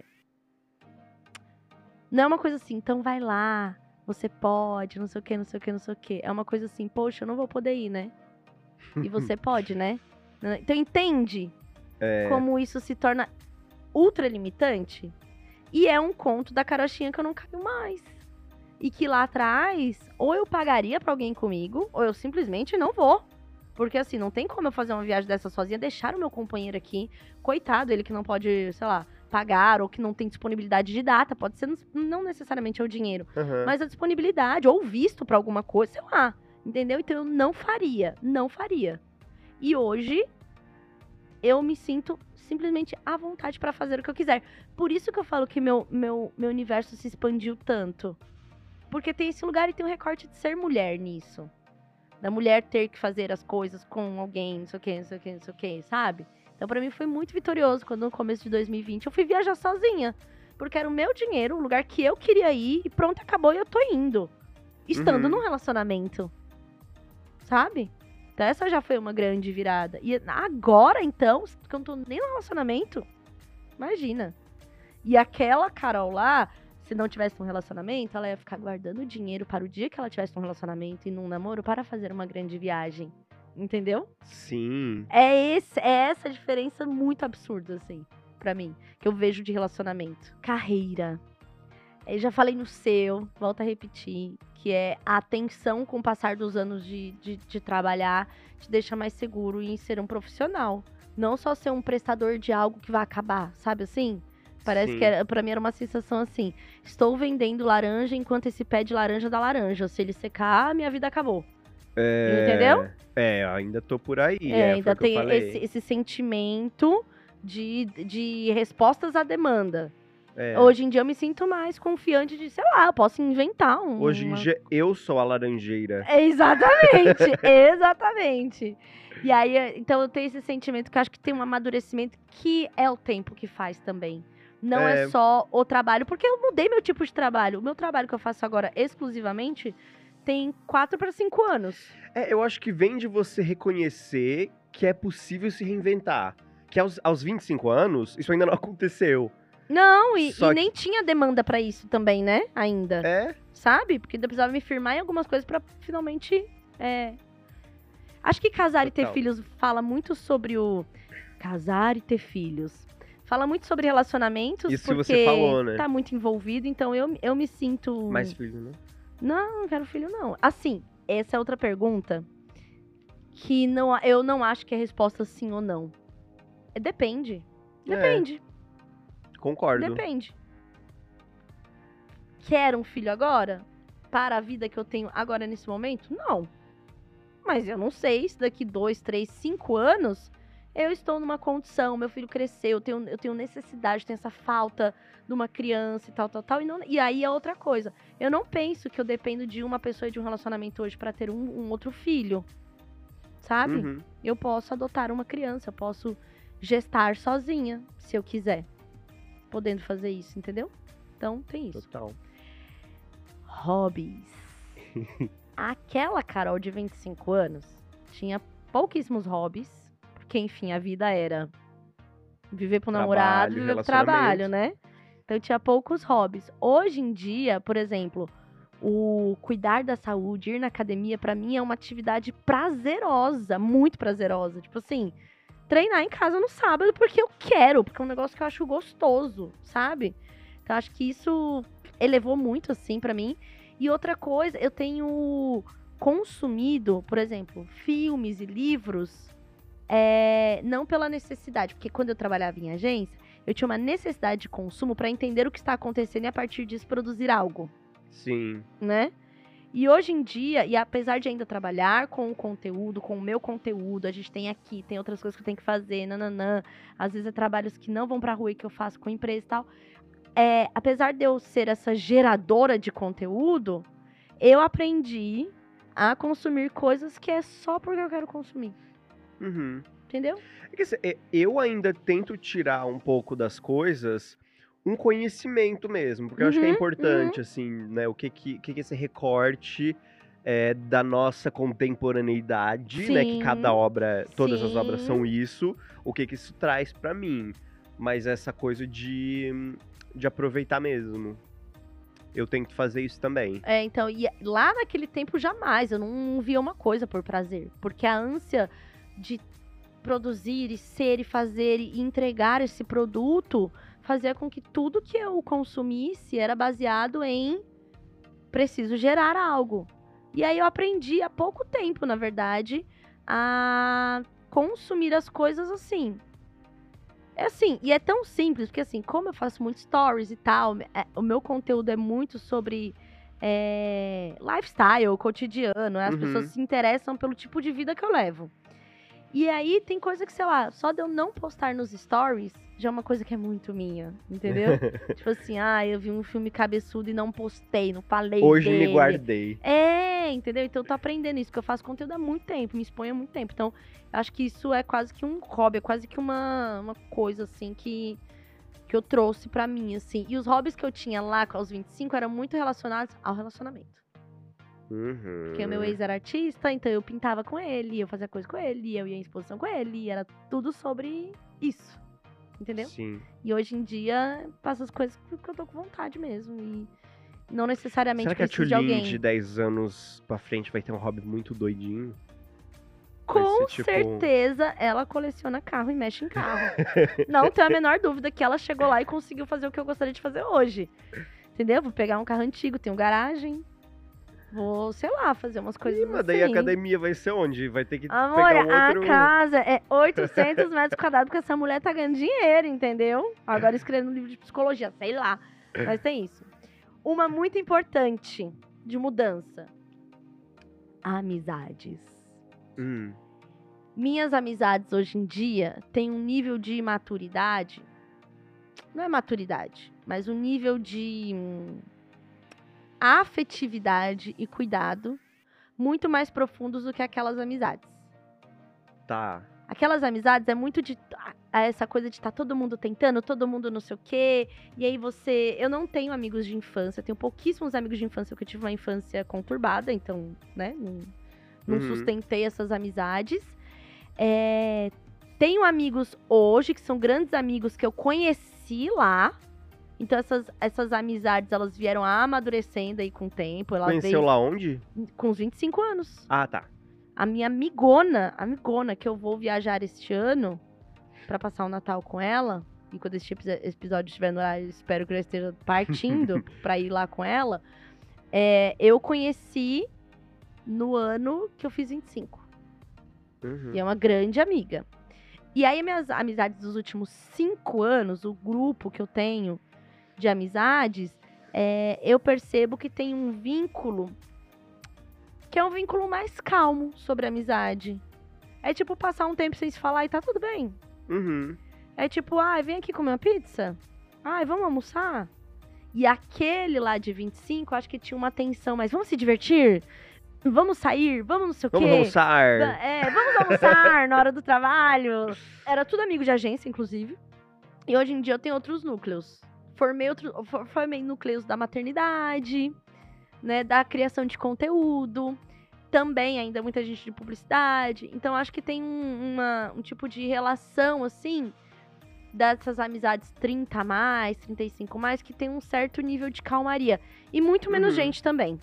não é uma coisa assim, então vai lá, você pode, não sei o que, não sei o que, não sei o que. É uma coisa assim, poxa, eu não vou poder ir, né? E você pode, né? Então entende É. como isso se torna ultra limitante? E é um conto da carochinha que eu não caio mais. E que lá atrás, ou eu pagaria pra alguém comigo, ou eu simplesmente não vou. Porque assim, não tem como eu fazer uma viagem dessa sozinha, deixar o meu companheiro aqui. Coitado, ele que não pode, sei lá, pagar, ou que não tem disponibilidade de data. Pode ser, não necessariamente é o dinheiro, Aham. mas a disponibilidade, ou visto pra alguma coisa, sei lá. Entendeu? Então eu não faria, não faria. E hoje, eu me sinto simplesmente à vontade pra fazer o que eu quiser. Por isso que eu falo que meu, meu, meu universo se expandiu tanto. Porque tem esse lugar e tem o recorte de ser mulher nisso. Da mulher ter que fazer as coisas com alguém, não sei o que, não sei o que, não sei o que, sabe? Então pra mim foi muito vitorioso quando no começo de dois mil e vinte eu fui viajar sozinha. Porque era o meu dinheiro, o lugar que eu queria ir e pronto, acabou e eu tô indo. Estando Uhum. num relacionamento. Sabe? Então essa já foi uma grande virada. E agora, então, que eu não tô nem no relacionamento, imagina. E aquela Carol lá, se não tivesse um relacionamento, ela ia ficar guardando dinheiro para o dia que ela tivesse um relacionamento e num namoro para fazer uma grande viagem. Entendeu? Sim. É, esse, é essa diferença muito absurda, assim, pra mim, que eu vejo de relacionamento. Carreira. Eu já falei no seu, volto a repetir, que é a atenção com o passar dos anos de, de, de trabalhar te deixa mais seguro em ser um profissional. Não só ser um prestador de algo que vai acabar, sabe assim? Parece Sim. que era, pra mim era uma sensação assim, estou vendendo laranja enquanto esse pé de laranja dá laranja. Se ele secar, minha vida acabou. É... Entendeu? É, ainda tô por aí. É, É, ainda foi o que eu tem falei. esse, esse sentimento de, de respostas à demanda. É. Hoje em dia eu me sinto mais confiante de, sei lá, eu posso inventar um. Hoje em uma- dia eu sou a laranjeira. É, Exatamente, exatamente. E aí, é, então eu tenho esse sentimento que eu acho que tem um amadurecimento que é o tempo que faz também. Não é, É. só o trabalho, porque eu mudei meu tipo de trabalho. O meu trabalho que eu faço agora exclusivamente tem quatro para cinco anos. É, eu acho que vem de você reconhecer que é possível se reinventar. Que aos, aos vinte e cinco anos, isso ainda não aconteceu. Não, e, Só e nem tinha demanda pra isso também, né? Ainda. É? Sabe? Porque ainda precisava me firmar em algumas coisas pra finalmente. É... Acho que casar e ter Total. filhos fala muito sobre o. Casar e ter filhos. Fala muito sobre relacionamentos, Isso porque você falou, né? tá muito envolvido, então eu, eu me sinto. Mais filho, né? Não, não quero filho, não. Assim, essa é outra pergunta que não, eu não acho que é resposta sim ou não. É, depende. Depende. É, concordo. Depende. Quero um filho agora? Para a vida que eu tenho agora nesse momento? Não. Mas eu não sei se daqui dois, três, cinco anos eu estou numa condição, meu filho cresceu, eu tenho, eu tenho necessidade, tenho essa falta de uma criança e tal, tal, tal. E, não, e aí é outra coisa. Eu não penso que eu dependo de uma pessoa e de um relacionamento hoje para ter um, um outro filho. Sabe? Uhum. Eu posso adotar uma criança, eu posso gestar sozinha, se eu quiser. Podendo fazer isso, entendeu? Então, tem isso. Total. Hobbies. Aquela Carol de vinte e cinco anos tinha pouquíssimos hobbies, porque, enfim, a vida era viver pro namorado, Trabalho, viver pro trabalho, relacionamento. né? Então, tinha poucos hobbies. Hoje em dia, por exemplo, o cuidar da saúde, ir na academia, pra mim é uma atividade prazerosa, muito prazerosa. Tipo assim, treinar em casa no sábado porque eu quero, porque é um negócio que eu acho gostoso, sabe? Então, acho que isso elevou muito, assim, pra mim. E outra coisa, eu tenho consumido, por exemplo, filmes e livros, é, não pela necessidade, porque quando eu trabalhava em agência, eu tinha uma necessidade de consumo pra entender o que está acontecendo e, a partir disso, produzir algo, Sim. né? E hoje em dia, e apesar de ainda trabalhar com o conteúdo, com o meu conteúdo, a gente tem aqui, tem outras coisas que eu tenho que fazer, nananã, às vezes é trabalhos que não vão pra rua e que eu faço com empresa e tal. É, apesar de eu ser essa geradora de conteúdo, eu aprendi a consumir coisas que é só porque eu quero consumir. Uhum. Entendeu? É que, assim, é, eu ainda tento tirar um pouco das coisas um conhecimento mesmo, porque eu acho que é Uhum, importante, assim, né? O que que, que que esse recorte é, da nossa contemporaneidade, né? Que cada Sim, obra, todas as obras sim. são isso, o que que isso traz pra mim. Mas essa coisa de, de aproveitar mesmo. Eu tento fazer isso também. É, então, e lá naquele tempo jamais, eu não via uma coisa por prazer. Porque a ânsia de produzir e ser e fazer e entregar esse produto fazia com que tudo que eu consumisse era baseado em preciso gerar algo. E aí eu aprendi há pouco tempo, na verdade, a consumir as coisas assim. É assim, e é tão simples, porque assim, como eu faço muito stories e tal, é, o meu conteúdo é muito sobre é, lifestyle, cotidiano, as Uhum. pessoas se interessam pelo tipo de vida que eu levo. E aí tem coisa que, sei lá, só de eu não postar nos stories já é uma coisa que é muito minha, entendeu? Tipo assim, ah, eu vi um filme cabeçudo e não postei, não falei Hoje dele. me guardei. É, entendeu? Então eu tô aprendendo isso, porque eu faço conteúdo há muito tempo, me exponho há muito tempo. Então, eu acho que isso é quase que um hobby, é quase que uma, uma coisa, assim, que, que eu trouxe pra mim, assim. E os hobbies que eu tinha lá, aos vinte e cinco, eram muito relacionados ao relacionamento. Uhum. Porque o meu ex era artista, então eu pintava com ele, eu fazia coisa com ele, eu ia em exposição com ele, e era tudo sobre isso, entendeu? Sim. E hoje em dia, faço as coisas porque eu tô com vontade mesmo, e não necessariamente Será que a preciso de Tulin alguém. de dez anos pra frente vai ter um hobby muito doidinho? Com ser, tipo- certeza, ela coleciona carro e mexe em carro. Não tenho a menor dúvida que ela chegou lá e conseguiu fazer o que eu gostaria de fazer hoje. Entendeu? Vou pegar um carro antigo, tenho garagem. Vou, sei lá, fazer umas coisas Ih, mas daí a assim. academia vai ser onde? Vai ter que Amor, pegar um outro... a casa é oitocentos metros quadrados, porque essa mulher tá ganhando dinheiro, entendeu? Agora escrevendo um livro de psicologia, sei lá. Mas tem isso. Uma muito importante de mudança. Amizades. Hum, Minhas amizades hoje em dia têm um nível de maturidade. Não é maturidade, mas um nível de hum, afetividade e cuidado muito mais profundos do que aquelas amizades. tá. Aquelas amizades é muito de. a essa coisa de estar todo mundo tentando, todo mundo não sei o quê. E aí você... Eu não tenho amigos de infância, eu tenho pouquíssimos amigos de infância, porque eu tive uma infância conturbada, então, né, não, não Uhum. sustentei essas amizades. É, tenho amigos hoje, que são grandes amigos que eu conheci lá. Então, essas, essas amizades, elas vieram amadurecendo aí com o tempo. Ela Conheceu veio lá onde? com uns vinte e cinco anos. Ah, tá. A minha amigona, amigona, que eu vou viajar este ano pra passar o Natal com ela. E quando esse epi- episódio estiver no ar, eu espero que eu esteja partindo pra ir lá com ela. É, eu conheci no ano que eu fiz vinte e cinco. Uhum. E é uma grande amiga. E aí, minhas amizades dos últimos cinco anos, o grupo que eu tenho de amizades, é, eu percebo que tem um vínculo que é um vínculo mais calmo sobre a amizade. É tipo passar um tempo sem se falar e tá tudo bem. Uhum. É tipo, ai, vem aqui comer uma pizza? Ai, vamos almoçar? E aquele lá de vinte e cinco, acho que tinha uma tensão, mas vamos se divertir? Vamos sair? Vamos não sei o quê? Vamos almoçar. Va- É, vamos almoçar na hora do trabalho. Era tudo amigo de agência, inclusive. E hoje em dia eu tenho outros núcleos. Formei, outro, for- formei núcleos da maternidade, né, da criação de conteúdo. Também ainda muita gente de publicidade. Então acho que tem um, uma- um tipo de relação, assim, dessas amizades trinta a mais, trinta e cinco a mais, que tem um certo nível de calmaria. E muito menos Uhum. gente também.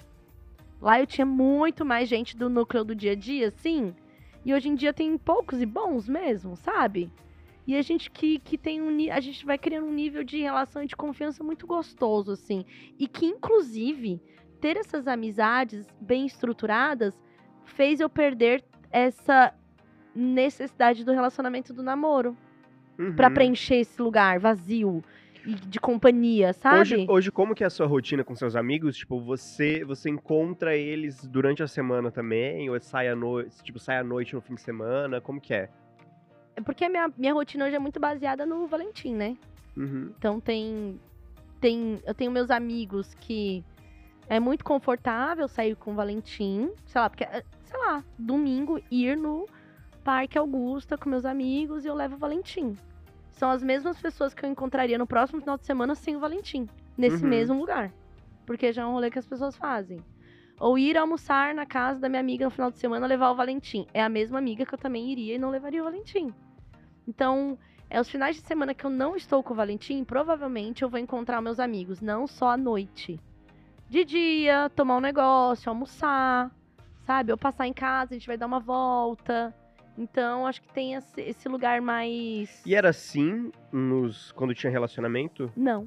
Lá eu tinha muito mais gente do núcleo do dia a dia, assim. E hoje em dia tem poucos e bons mesmo, sabe? E a gente que, que tem um ni- a gente vai criando um nível de relação e de confiança muito gostoso, assim. E que, inclusive, ter essas amizades bem estruturadas fez eu perder essa necessidade do relacionamento do namoro. Uhum. Pra preencher esse lugar vazio e de companhia, sabe? Hoje, hoje, como que é a sua rotina com seus amigos? Tipo, você você encontra eles durante a semana também? Ou sai à noite, tipo, sai à noite no fim de semana? Como que é? É porque a minha, minha rotina hoje é muito baseada no Valentim, né? Uhum. Então tem, tem. Eu tenho meus amigos que é muito confortável sair com o Valentim. Sei lá, porque, é, sei lá, domingo ir no Parque Augusta com meus amigos e eu levo o Valentim. São as mesmas pessoas que eu encontraria no próximo final de semana sem o Valentim. Nesse Uhum. mesmo lugar. Porque já é um rolê que as pessoas fazem. Ou ir almoçar na casa da minha amiga no final de semana levar o Valentim. É a mesma amiga que eu também iria e não levaria o Valentim. Então, é os finais de semana que eu não estou com o Valentim, provavelmente eu vou encontrar meus amigos, não só à noite. De dia, tomar um negócio, almoçar, sabe? Ou passar em casa, a gente vai dar uma volta. Então, acho que tem esse, esse lugar mais... E era assim nos quando tinha relacionamento? Não.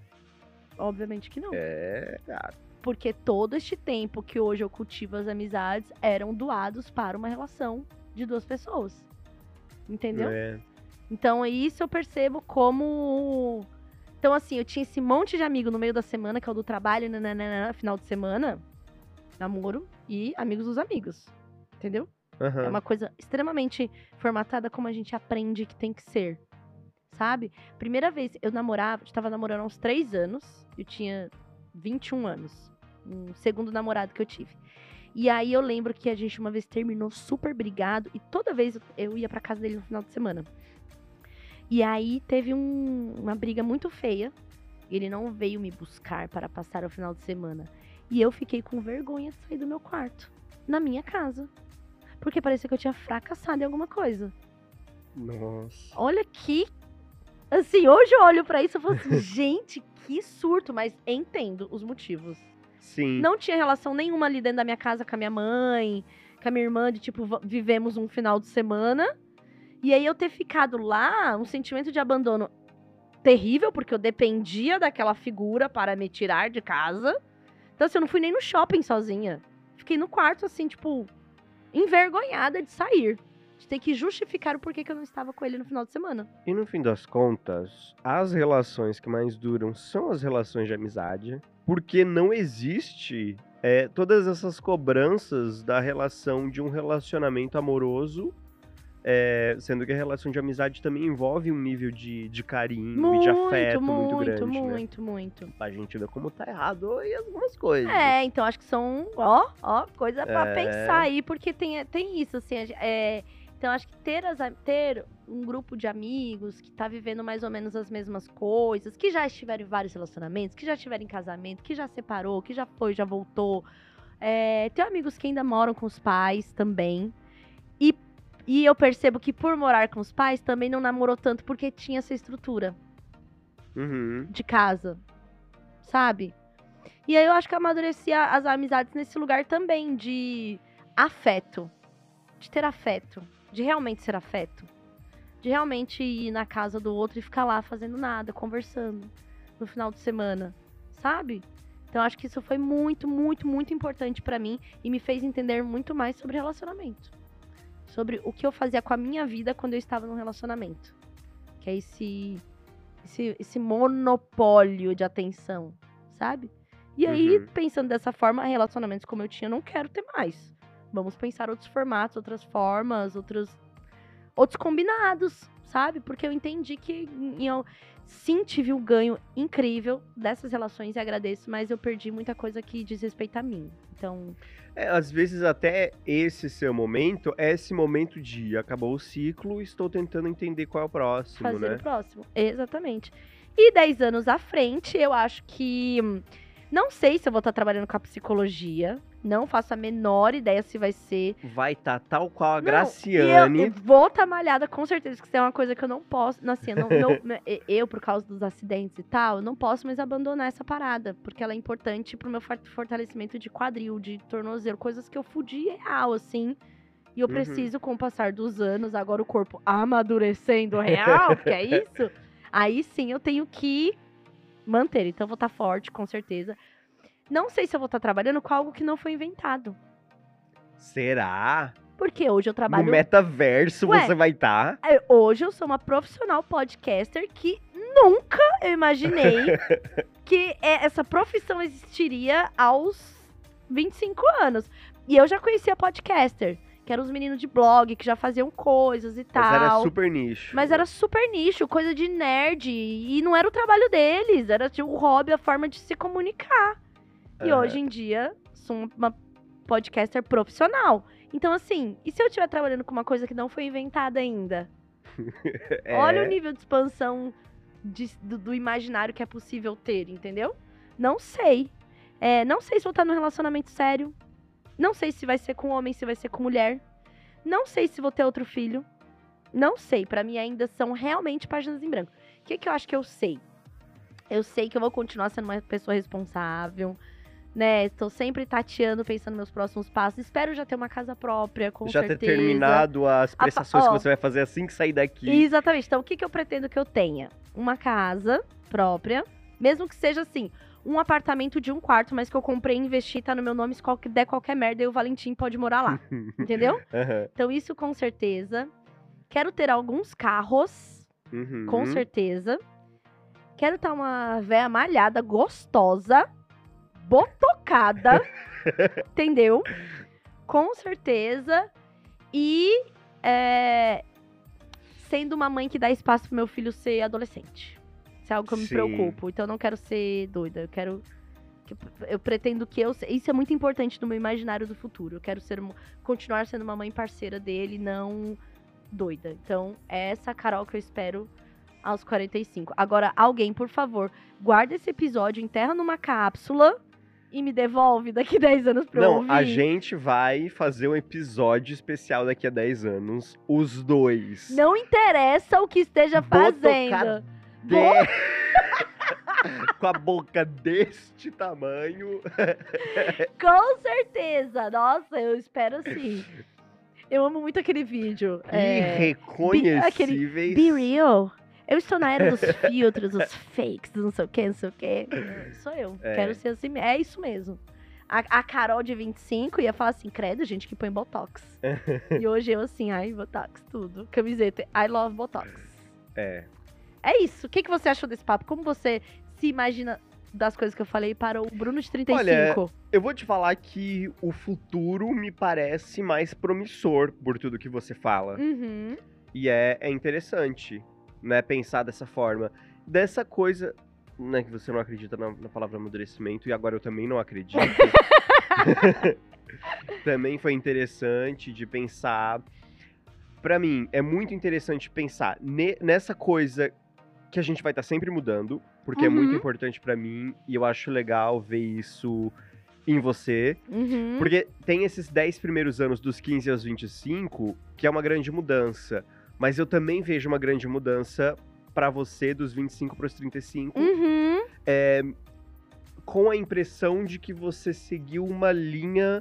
Obviamente que não. É, cara. Porque todo este tempo que hoje eu cultivo as amizades eram doados para uma relação de duas pessoas. Entendeu? É. Então, isso eu percebo como... Então, assim, eu tinha esse monte de amigo no meio da semana, que é o do trabalho, nananana, final de semana, namoro e amigos dos amigos. Entendeu? Aham. É uma coisa extremamente formatada como a gente aprende que tem que ser. Sabe? Primeira vez, eu namorava, eu tava namorando há uns três anos, eu tinha vinte e um anos. Um segundo namorado que eu tive. E aí eu lembro que a gente uma vez terminou super brigado e toda vez eu- eu ia pra casa dele no final de semana. E aí teve um- uma briga muito feia. Ele não veio me buscar para passar o final de semana. E eu fiquei com vergonha de sair do meu quarto, na minha casa. Porque parecia que eu tinha fracassado em alguma coisa. Nossa. Olha que... Assim, hoje eu olho pra isso e falo assim, gente, que surto. Mas entendo os motivos. Sim. Não tinha relação nenhuma ali dentro da minha casa com a minha mãe, com a minha irmã, de tipo, va- vivemos um final de semana. E aí eu ter ficado lá, um sentimento de abandono terrível, porque eu dependia daquela figura para me tirar de casa. Então, assim, eu não fui nem no shopping sozinha. Fiquei no quarto, assim, tipo, envergonhada de sair. De ter que justificar o porquê que eu não estava com ele no final de semana. E no fim das contas, as relações que mais duram são as relações de amizade, porque não existe é, todas essas cobranças da relação de um relacionamento amoroso, é, sendo que a relação de amizade também envolve um nível de, de carinho e de afeto muito, grande, muito, né? muito, muito. Pra gente ver como tá errado e algumas coisas. É, então acho que são, ó, ó, coisa pra É. pensar aí, porque tem, tem isso, assim, é, Então, acho que ter, as, ter um grupo de amigos que tá vivendo mais ou menos as mesmas coisas, que já estiveram em vários relacionamentos, que já estiveram em casamento, que já separou, que já foi, já voltou. É, ter amigos que ainda moram com os pais também. E, e eu percebo que por morar com os pais, também não namorou tanto porque tinha essa estrutura Uhum. de casa, sabe? E aí eu acho que eu amadureci a- as amizades nesse lugar também de afeto. De ter afeto. De realmente ser afeto. De realmente ir na casa do outro e ficar lá fazendo nada, conversando no final de semana, sabe? Então acho que isso foi muito, muito, muito importante pra mim e me fez entender muito mais sobre relacionamento. Sobre o que eu fazia com a minha vida quando eu estava num relacionamento. Que é esse, esse, esse monopólio de atenção, sabe? E aí, Uhum. pensando dessa forma, relacionamentos como eu tinha, eu não quero ter mais. Vamos pensar outros formatos, outras formas, outros, outros combinados, sabe? Porque eu entendi que eu sim tive um ganho incrível dessas relações e agradeço, mas eu perdi muita coisa que diz respeito a mim. Então, É, às vezes até esse seu momento é esse momento de acabou o ciclo, estou tentando entender qual é o próximo, fazer né? o próximo. Exatamente. E dez anos à frente, eu acho que... hum, Não sei se eu vou estar trabalhando com a psicologia. Não faço a menor ideia se vai ser. Vai estar tal qual a Não, Graciane. e Eu, eu vou estar malhada, com certeza, que isso é uma coisa que eu não posso. Assim, eu, não, não- eu, eu, por causa dos acidentes e tal, eu não posso mais abandonar essa parada. Porque ela é importante pro meu for- fortalecimento de quadril, de tornozelo, coisas que eu fudi real, assim. E eu Uhum. preciso, com o passar dos anos, agora o corpo amadurecendo real, porque é isso. Aí sim eu tenho que manter. Então eu vou estar forte, com certeza. Não sei se eu vou estar trabalhando com algo que não foi inventado. Será? Porque hoje eu No trabalho. metaverso Ué. você vai estar? É, Hoje eu sou uma profissional podcaster que nunca eu imaginei que é- essa profissão existiria aos vinte e cinco anos. E eu já conhecia podcaster, que eram os meninos de blog, que já faziam coisas e tal. Mas era super nicho. Mas era super nicho, coisa de nerd. E não era o trabalho deles, era tipo o hobby, a forma de se comunicar. E Aham. hoje em dia, sou uma podcaster profissional. Então, assim, e se eu estiver trabalhando com uma coisa que não foi inventada ainda? É. Olha o nível de expansão de- do, do imaginário que é possível ter, entendeu? Não sei. É, não sei se vou estar num relacionamento sério. Não sei se vai ser com homem, se vai ser com mulher. Não sei se vou ter outro filho. Não sei. Pra mim ainda são realmente páginas em branco. O que, que eu acho que eu sei? Eu sei que eu vou continuar sendo uma pessoa responsável, né? Tô sempre tateando, pensando nos meus próximos passos. Espero já ter uma casa própria, com Já certeza. ter terminado as A fa- prestações ó, que você vai fazer assim que sair daqui. Exatamente. Então, o que, que eu pretendo que eu tenha? Uma casa própria, mesmo que seja assim, um apartamento de um quarto, mas que eu comprei e investi, tá no meu nome, se qual- der qualquer merda, aí o Valentim pode morar lá. Entendeu? Aham. Então, isso com certeza. Quero ter alguns carros, Uhum. com certeza. Quero estar uma véia malhada, gostosa, botocada, entendeu? Com certeza. E é, sendo uma mãe que dá espaço pro meu filho ser adolescente. Isso é algo que eu me Sim. preocupo. Então eu não quero ser doida. Eu quero. que eu- Eu pretendo que eu. se- Isso é muito importante no meu imaginário do futuro. Eu quero ser, um- continuar sendo uma mãe parceira dele, não doida. Então, é essa Carol que eu espero aos quarenta e cinco. Agora, alguém, por favor, guarda esse episódio, enterra numa cápsula e me devolve daqui dez anos pra eu Não, ouvir. a gente vai fazer um episódio especial daqui a dez anos. Os dois. Não interessa o que esteja fazendo. Botocade- Com a boca deste tamanho. Com certeza. Nossa, eu espero sim. Eu amo muito aquele vídeo. É, Irreconhecíveis. Be real. Eu estou na era dos filtros, dos fakes, do não sei o que, não sei o que. Sou eu. É. Quero ser assim. É isso mesmo. A, a Carol de vinte e cinco ia falar assim, credo, gente, que põe Botox. E hoje eu assim, ai, Botox, tudo. Camiseta, I love Botox. É. É isso. O que, que você achou desse papo? Como você se imagina das coisas que eu falei para o Bruno de trinta e cinco? Olha, eu vou te falar que o futuro me parece mais promissor por tudo que você fala. Uhum. E é, é interessante, né, pensar dessa forma. Dessa coisa, né, que você não acredita na, na palavra amadurecimento, e agora eu também não acredito. Também foi interessante de pensar. pra mim, é muito interessante pensar ne- nessa coisa que a gente vai estar sempre mudando, porque é muito Uhum. importante pra mim, e eu acho legal ver isso em você. Uhum. Porque tem esses dez primeiros anos, dos quinze aos vinte e cinco, que é uma grande mudança. Mas eu também vejo uma grande mudança pra você, dos vinte e cinco pros trinta e cinco, Uhum. com a impressão de que você seguiu uma linha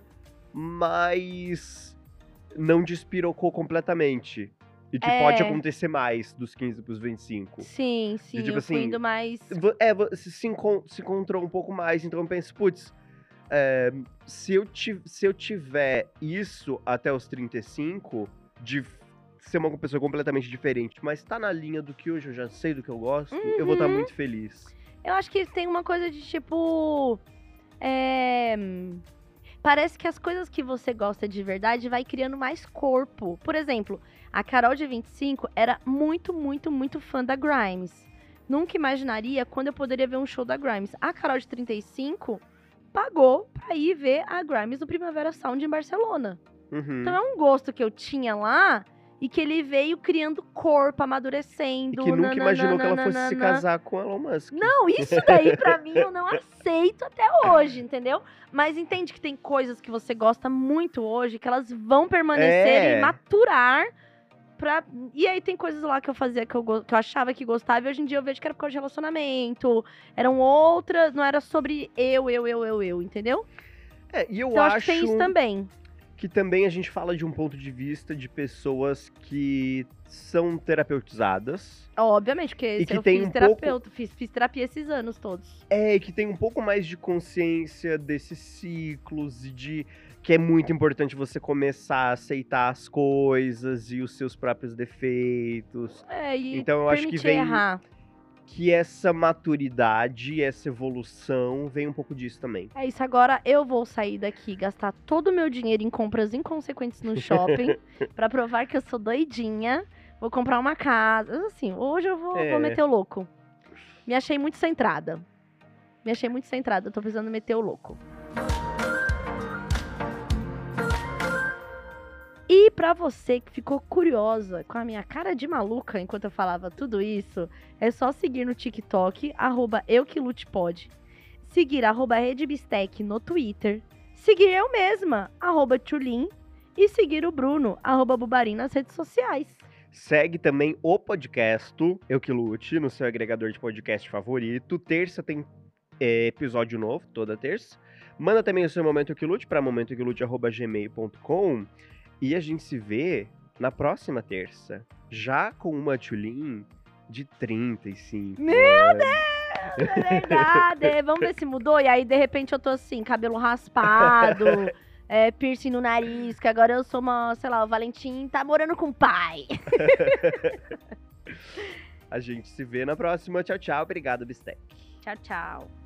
mais não despirocou completamente. E que pode É. acontecer mais dos quinze pros vinte e cinco. Sim, sim, tipo eu fui assim, indo mais... Vo- É, você se, encon- se encontrou um pouco mais, então eu penso, putz, é, se, eu ti- se eu tiver isso até os trinta e cinco, de f- ser uma pessoa completamente diferente, mas tá na linha do que hoje eu já sei do que eu gosto, eu vou estar Uhum. muito feliz. Eu acho que tem uma coisa de tipo. É... Parece que as coisas que você gosta de verdade vai criando mais corpo. Por exemplo, a Carol de vinte e cinco era muito, muito, muito fã da Grimes. Nunca imaginaria quando eu poderia ver um show da Grimes. A Carol de trinta e cinco pagou pra ir ver a Grimes no Primavera Sound em Barcelona. Uhum. Então é um gosto que eu tinha lá e que ele veio criando corpo, E amadurecendo. que nunca imaginou que ela fosse se nananana. casar com Elon Musk. Não, isso daí pra mim eu não aceito até hoje, entendeu? Mas entende que tem coisas que você gosta muito hoje que elas vão permanecer É. e maturar pra... E aí tem coisas lá que eu fazia que eu, go- que eu achava que gostava e hoje em dia eu vejo que era por causa de relacionamento. Eram outras, não era sobre eu, eu, eu, eu, eu, entendeu? É, e eu Então acho acho que tem isso também. que também a gente fala de um ponto de vista de pessoas que são terapeutizadas. Obviamente, porque E se que eu tem fiz um terapeuta, fiz, fiz terapia esses anos todos. É, e que tem um pouco mais de consciência desses ciclos e de que é muito importante você começar a aceitar as coisas e os seus próprios defeitos. É, e Então eu acho que permitir vem errar. que essa maturidade, essa evolução vem um pouco disso também. É isso, agora eu vou sair daqui, gastar todo o meu dinheiro em compras inconsequentes no shopping, pra provar que eu sou doidinha. Vou comprar uma casa, assim, hoje eu vou, É. vou meter o louco. Me achei muito centrada. Me achei muito centrada, eu tô precisando meter o louco. E pra você que ficou curiosa com a minha cara de maluca enquanto eu falava tudo isso, é só seguir no TikTok, arroba euquilutepod, seguir arroba redebistec no Twitter, seguir eu mesma, arroba tchulin, e seguir o Bruno, arroba bubarim nas redes sociais. Segue também o podcast Eu Que Lute no seu agregador de podcast favorito. Terça tem é, episódio novo, toda terça. Manda também o seu Momento Eu Que Lute para momento eu que lute arroba gmail ponto com. E a gente se vê na próxima terça, já com uma Tchulin de trinta e cinco. Meu Deus, é verdade. Vamos ver se mudou. E aí, de repente, eu tô assim, cabelo raspado, é, piercing no nariz, que agora eu sou uma, sei lá, o Valentim tá morando com o pai. A gente se vê na próxima. Tchau, tchau. Obrigado, Bistec. Tchau, tchau.